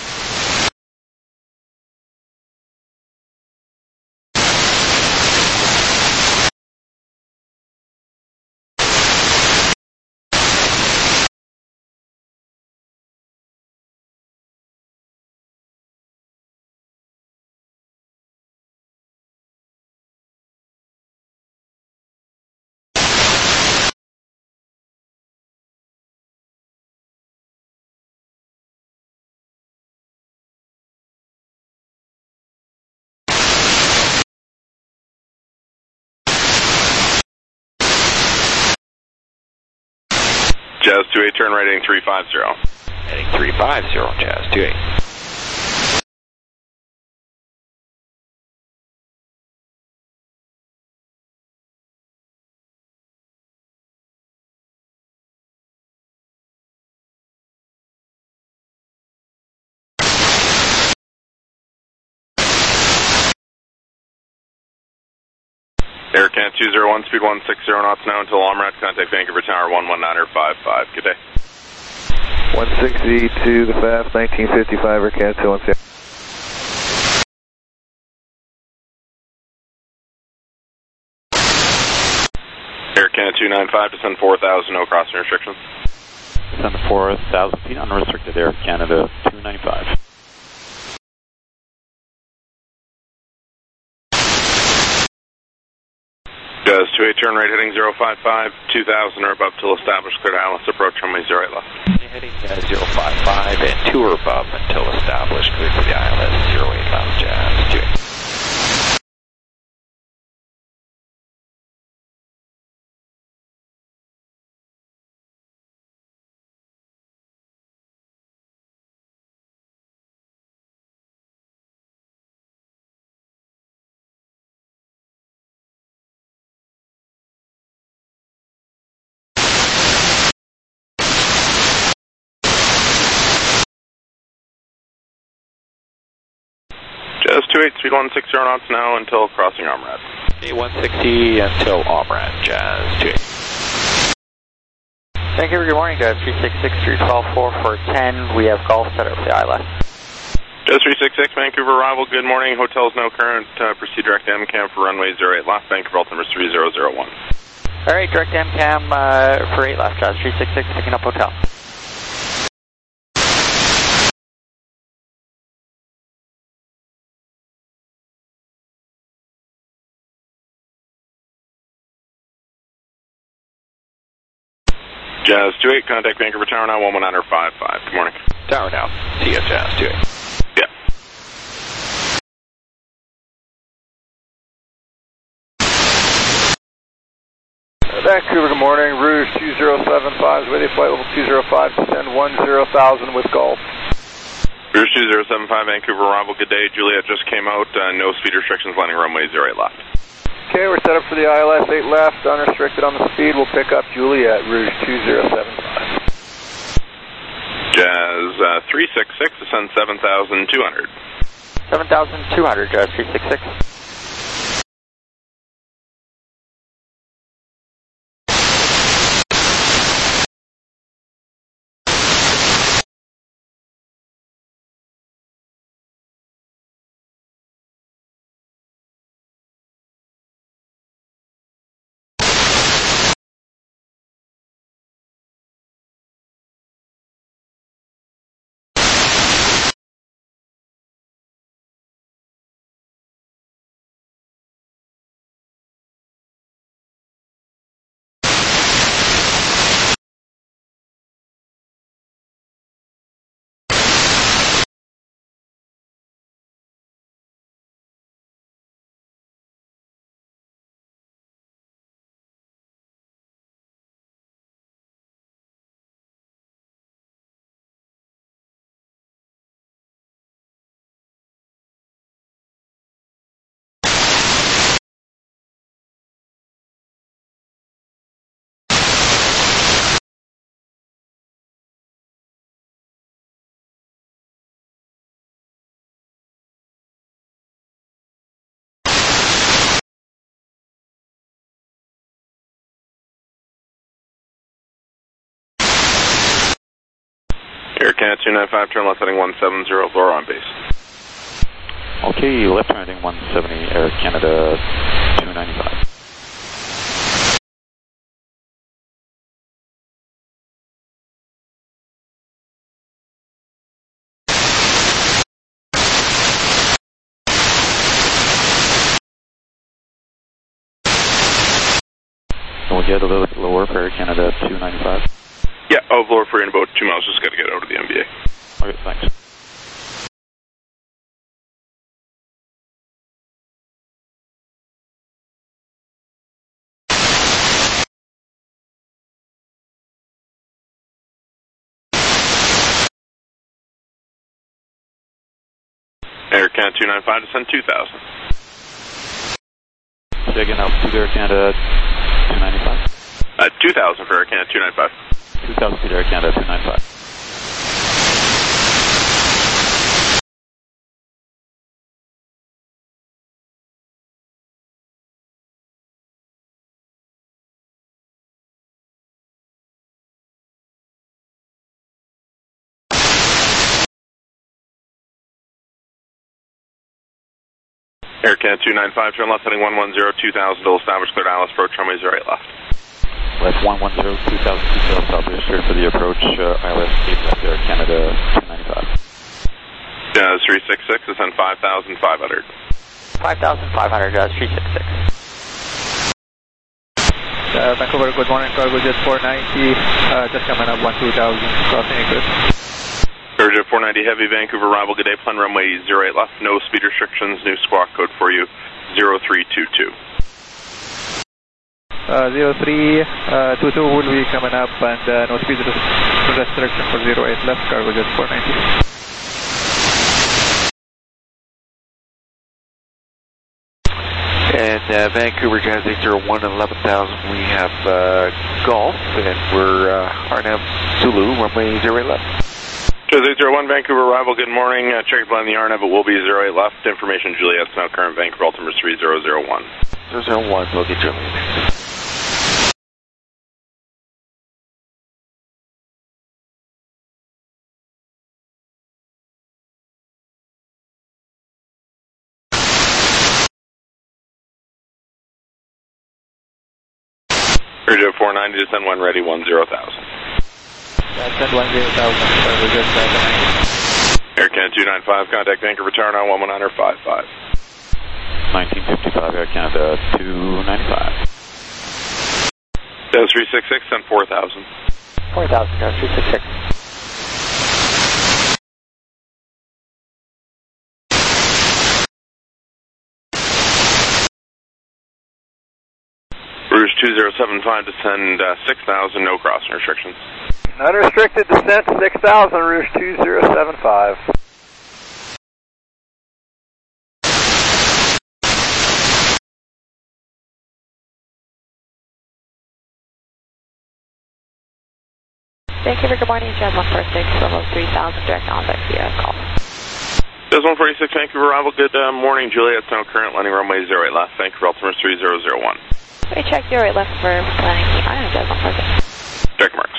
Jazz 28, turn right heading 350. Heading 350, Jazz 28. Air Canada 201, speed 160 knots now until Omrat. Contact Vancouver Tower 119.55. Good day. 160 to the FAF, 1955, Air Canada 216. Air Canada 295, descend 4,000, no crossing restrictions. Descend 4,000 feet, unrestricted, Air Canada 295. Jazz 28, turn right heading 055, 2,000 or above till established, clear to Alice, approach runway 08 left. Heading 055 and 2 or above until established, clear to the ILS 08 left, Jazz 28. Jazz 28, speed 160 knots now until crossing Omrat. 160 until Omrat, Jazz 28. Vancouver, good morning, Jazz 366, 312, 4410. We have golf set up for the ILS. Jazz 366, Vancouver arrival, good morning. Hotel is now current. Proceed direct to MCAM for runway 08 left, Vancouver altimeter 3001. All right, direct to MCAM for 8 left, Jazz 366, picking up hotel. Jazz 28, contact Vancouver Tower now 119.55. Good morning. Tower now. See ya, Jazz 28. Yeah. Vancouver, good morning. Rouge 2075 is with you, flight level 205, descend 10,000 with Gulf. Rouge 2075, Vancouver arrival, good day. Juliet just came out, no speed restrictions, landing runway 08 left. Okay, we're set up for the ILS 8 left, unrestricted on the speed. We'll pick up Juliet, Rouge 2075. Jazz 366, descend 7,200. 7,200, Jazz 366. Air Canada 295, turn left heading 170, Laura on base. Okay, left turn heading 170, Air Canada 295. Can we get a little bit lower for Air Canada 295? Yeah, I'll lower for you in about 2 miles, just got to get out of the MBA. Okay, thanks. Air Canada 295, descend 2,000. Say again, altitude Air Canada 295? 2,000 for Air Canada 295. 2,000 feet Air Canada 295. Air Canada 295, turn left heading 110, 2000, will establish cleared ILS approach, runway 08 left. Left 110, 2000, South registered for the approach, ILS 8 left, Air Canada 295. Jazz 366, ascend 5,500. 5,500, Jazz 366. Vancouver, good morning, cargo jet 490, just coming up 12,000, crossing Eclipse. Cargo jet 490 Heavy, Vancouver arrival, good day, plan runway 08 left, no speed restrictions, new squawk code for you, 0322. 0322 will be coming up and no speed restriction for 08 left, cargo jet 490. And Vancouver Jazz 801, 11,000, we have Golf, and we're RNAV Zulu, runway 08 left. Jazz 801, Vancouver arrival, good morning, check your plan the RNAV, it will be 08 left, information Juliet's now current, Vancouver altimeter 3001. 001, we'll get Juliet. Airjet 490, descend 1 ready, 10,000. Descend 10,000, Air Canada 295, contact Vancouver Tower now, 119 or 55. 1955, Air Canada 295. Jazz 366, send 4,000. 4,000, Jazz 366. Rouge 2075, descend 6,000, no crossing restrictions. Unrestricted descent 6,000, Rouge 2075. Vancouver, good morning, Jazz 146, level 3,000, direct contact via call. Jazz 146, Vancouver arrival, good morning, Juliet's now current, landing runway 08 left, Vancouver altimeter 3001. We check 08 left for planning I am Jazz 146. Check marks.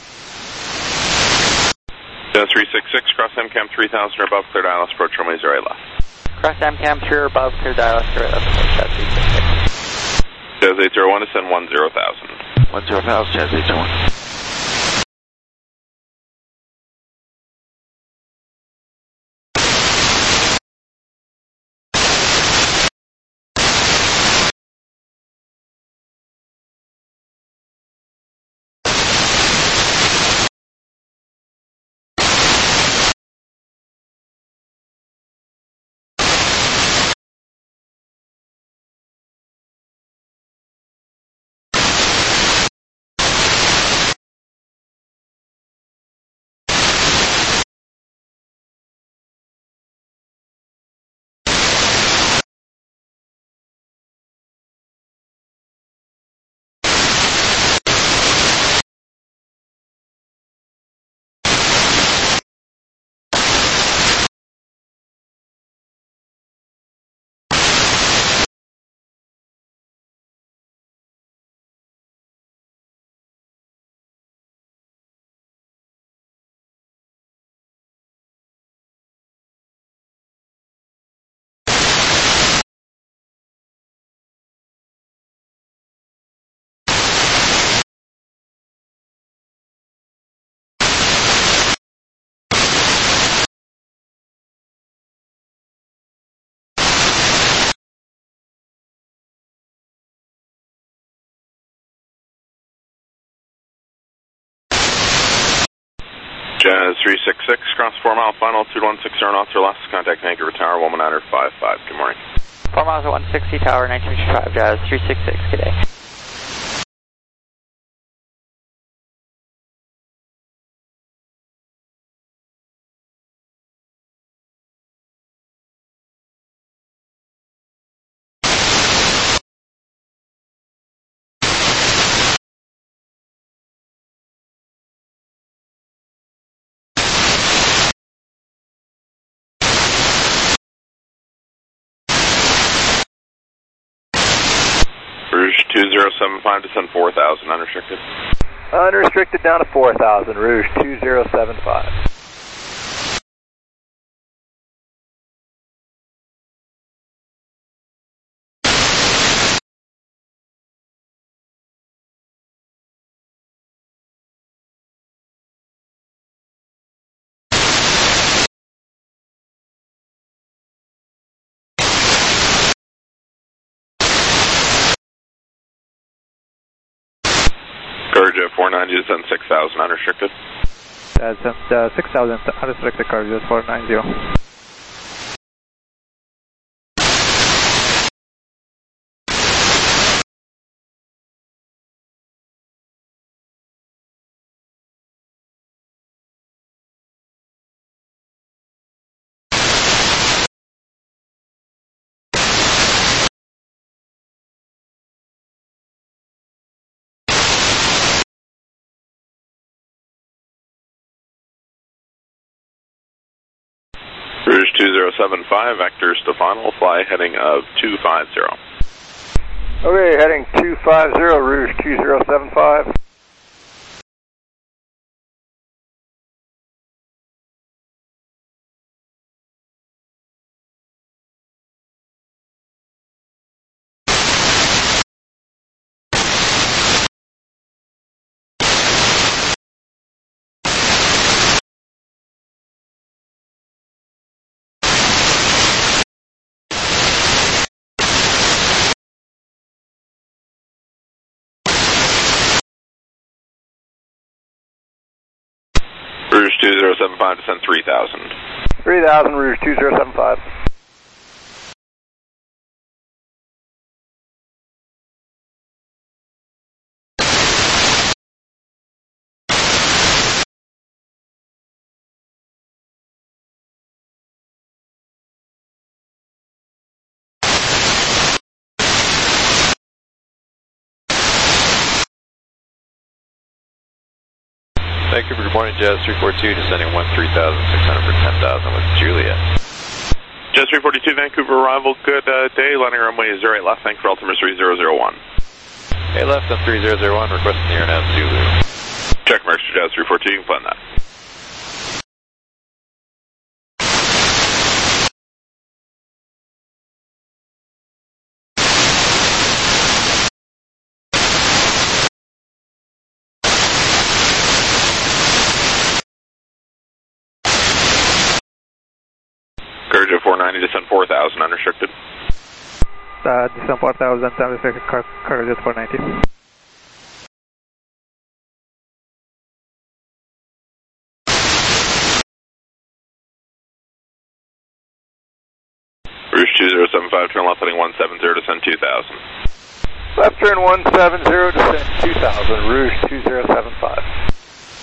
Jazz 366, cross MCAM 3000 or above, cleared ILS approach, runway 08 left. Cross MCAM 3 or above, cleared ILS 08 left, Jazz 366. Jazz 801, descend 10,000. 10,000, Jazz 801. Jazz 366, cross 4 mile final, 2160 knots or less, contact Vancouver Tower, 119 or 55. Good morning. 4 miles at 160, tower 1955, Jazz 366, good day. Rouge 2075, descend 4,000, unrestricted. Unrestricted down to 4,000, Rouge 2075. Cargojet 490, descend 6,000 unrestricted. Descend 6,000 unrestricted, Cargojet 490. Rouge 2075, Vector Stefano, fly heading of 250. Okay, heading 250, Rouge 2075. Rouge 2075, descend 3,000. 3,000, Rouge 2075. Vancouver, good morning, Jazz 342, descending 13,600 for 10,000 with Juliet. Jazz 342, Vancouver arrival, good day, landing runway 08 left, Vancouver altimeter 3001. Hey, left on 3001, requesting the air nav Zulu. Check marks to Jazz 342, you can plan that. Cargojet 490, descend 4,000 unrestricted. Descend 4,000 unrestricted, Cargojet 490. Rouge 2075, turn left heading 170, descend 2,000. Left turn 170, descend 2,000, Rouge 2075.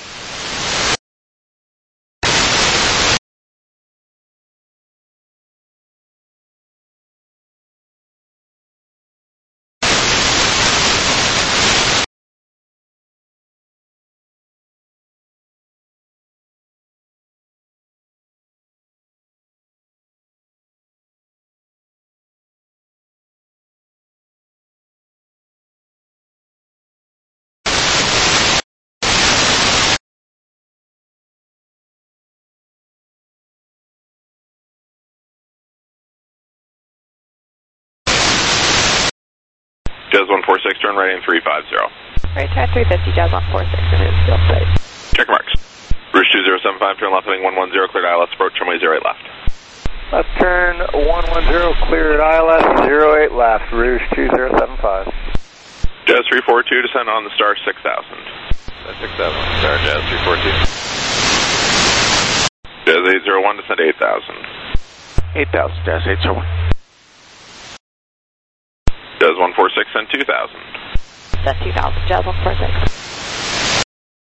Jazz 146, turn right in 350. Right turn 350, Jazz 146, and it's still safe. Check marks. Rouge 2075, turn left heading 110, cleared ILS approach, runway 08 left. Left turn 110, cleared ILS 08 left, Rouge 2075. Jazz 342, descend on the star 6,000. 6,000, star Jazz 342. Jazz 801, descend 8,000. 8,000, Jazz 801. Jazz 146, send 2,000. Send 2,000, Jazz 146.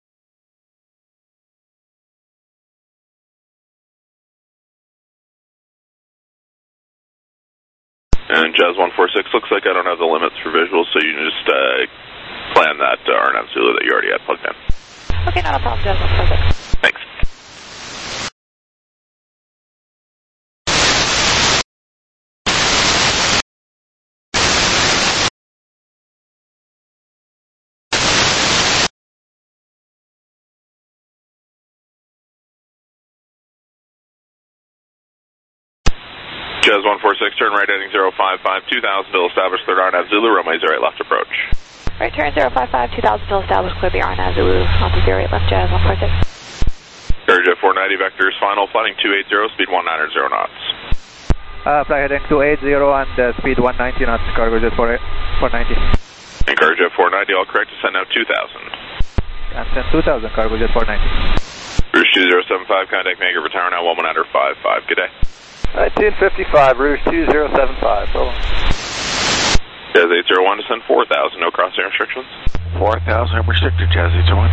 And Jazz 146, looks like I don't have the limits for visuals, so you can just plan that RNAV Zulu that you already had plugged in. Okay, not a problem, Jazz 146. Thanks. Jazz 146, turn right heading 055, 2,000, Bill established, cleared RNAV Zulu, runway 08 left approach. Right turn 055, 2,000, Bill established, clear the RNAV Zulu, onto 08 left, Jazz 146. Cargojet 490, vectors final, flighting 280, speed 190 knots. Fly heading 280 and speed 190 knots, Cargojet 490. And Cargojet 490, all correct, descend now 2,000. and send 2000, cargo jet 490. Rouge 2075, contact Vancouver Tower now, 1155. Good day. 1955, Rouge 2075, over. Jazz 801, descend 4000, no cross-air restrictions. 4,000, restricted, Jazz 801.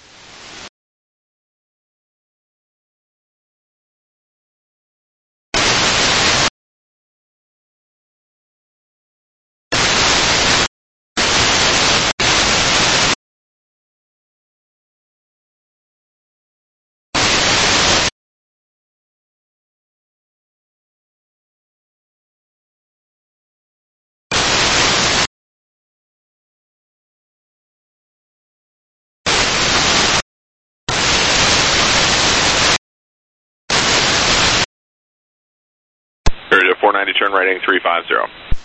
Area 490, turn right heading 350.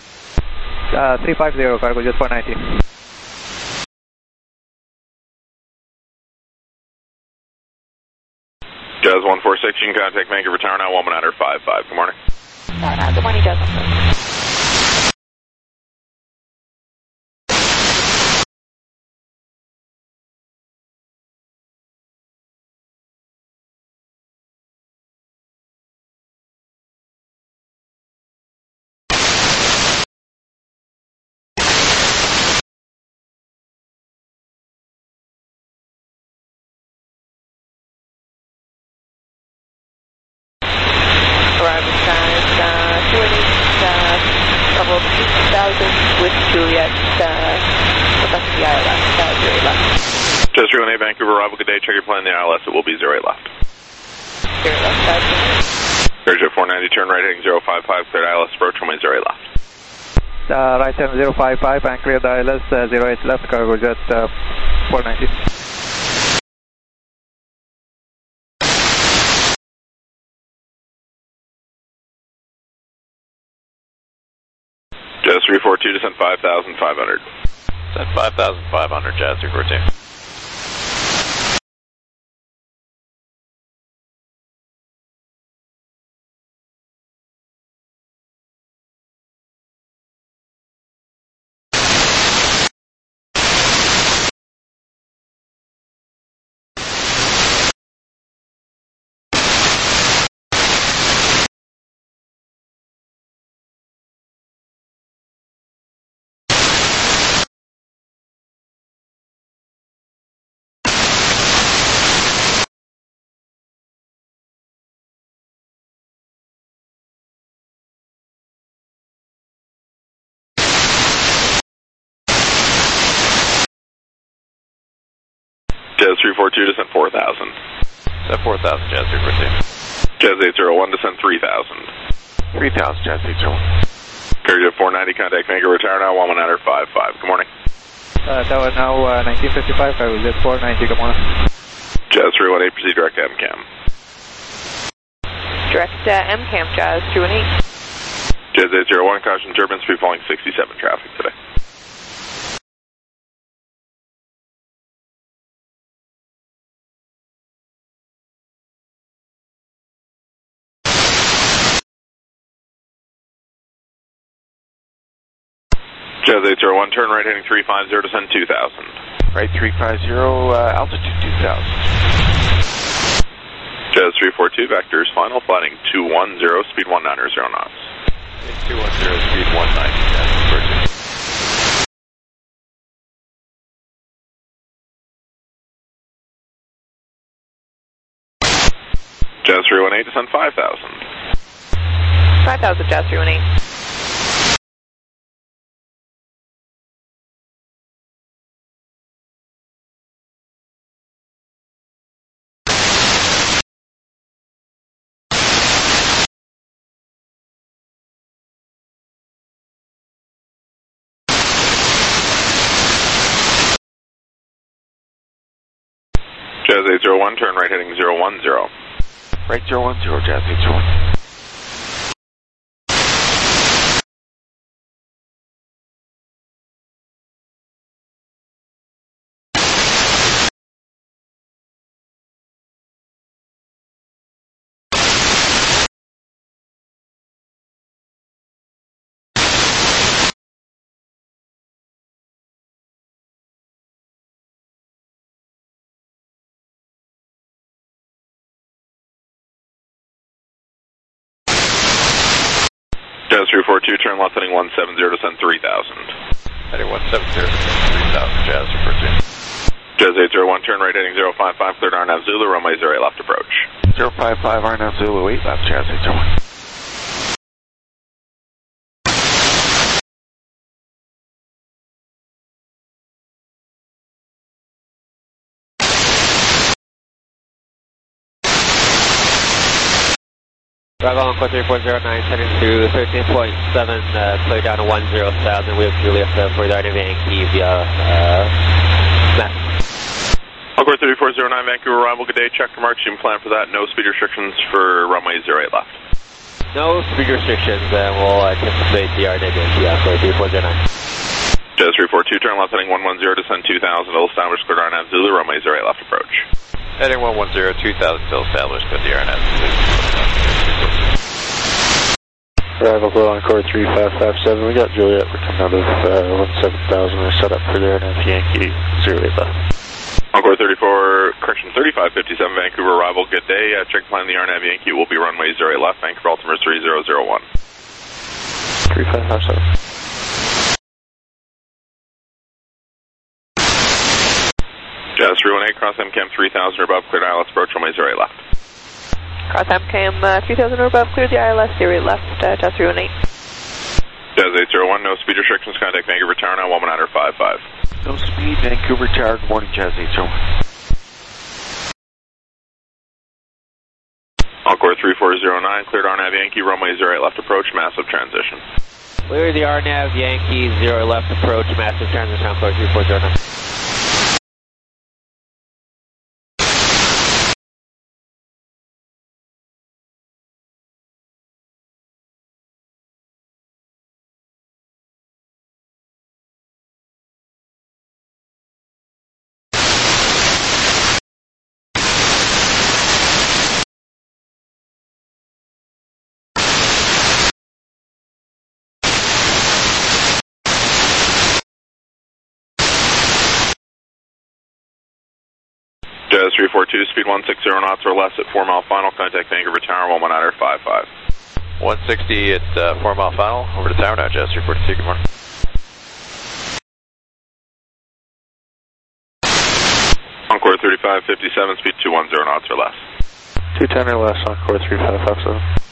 350, cargo jet 490. Jazz 146, you can contact Vancouver Tower now, 1155. Good morning. Good morning, Jazz 146. Arrival time, 218, level 2000 with Juliet, Quebec the ILS, 08 left. Jazz 318, Vancouver arrival, good day, check your plane, the ILS, it will be 08 left. 08 left, Area 490, turn right heading 055, cleared ILS approach, runway 08 left. Right turn 055 and clear the ILS 08 left, cargo jet 490. Jazz 342, descend 5,500. Send 5,500, Jazz 342. Jazz 342, descend 4,000. Send 4,000, Jazz 342. Jazz 801, descend 3,000. 3,000, Jazz 801. Area 490, contact Vancouver Tower now, 1155. Good morning. Tower now 1955, cargo jet 490, good morning. Jazz 318, proceed direct to MCAM. Direct MCAM, Jazz 218. Jazz 801, caution turbines, free falling 67 traffic today. Jazz 801, turn right heading 350, descend 2,000. Right 350, altitude 2,000. Jazz 342, vectors final, flatting 210, speed 190 knots. 210, speed 190, Jazz 342. Jazz 318, descend 5,000. 5,000, Jazz 318. Jazz 801, turn right heading 010. Right 010, Jazz 801. Jazz 342, turn left heading 170, descend 3000. Heading 170, 3000, Jazz 342. Jazz 801, turn right heading 055, cleared RNAV Zulu, runway 08 left approach. 055, RNAV Zulu 8 left, Jazz 801. Bravo Encore 3409, heading to 13.7, clear down to 10,000. We have Juliet for the RNAV Yankee via Mass. Encore 3409, Vancouver arrival, good day, check your marks, you can plan for that, no speed restrictions for runway 08 left. No speed restrictions, and we'll anticipate the RNAV Yankee Encore 3409. Jazz 342, turn left heading 110, descend 2000, will establish cleared RNAV Zulu, runway 08 left approach. Heading 110, 2000, still established with the RNAV Zulu. Arrival Encore 3557, we got Juliet, we're coming out of 17,000, we're set up for the RNAV Yankee 08 left. Encore 3557, Vancouver arrival, good day, check plan the RNAV Yankee will be runway 08 left, Vancouver altimeter 3001. 3557. Jazz 318, cross MCAM 3000 or above, cleared ILS approach, runway 08 left. Cross MCAM 3000 or above, clear the ILS, 08 left, Jazz 318. Jazz 801, no speed restrictions, contact Vancouver Tower now, 11955. No speed, Vancouver Tower, good morning, Jazz 801. Encore 3409, cleared RNAV Yankee, runway 08 left approach, massive transition. Clear the RNAV Yankee 0 left approach, massive transition, Encore 3409. Jazz 342, speed 160 knots or less at 4 mile final, contact Vancouver Tower, 11955. 160 at 4 mile final, over to Tower now, Jazz 342, good morning. Encore 3557, speed 210 knots or less. 210 or less, Encore 3557.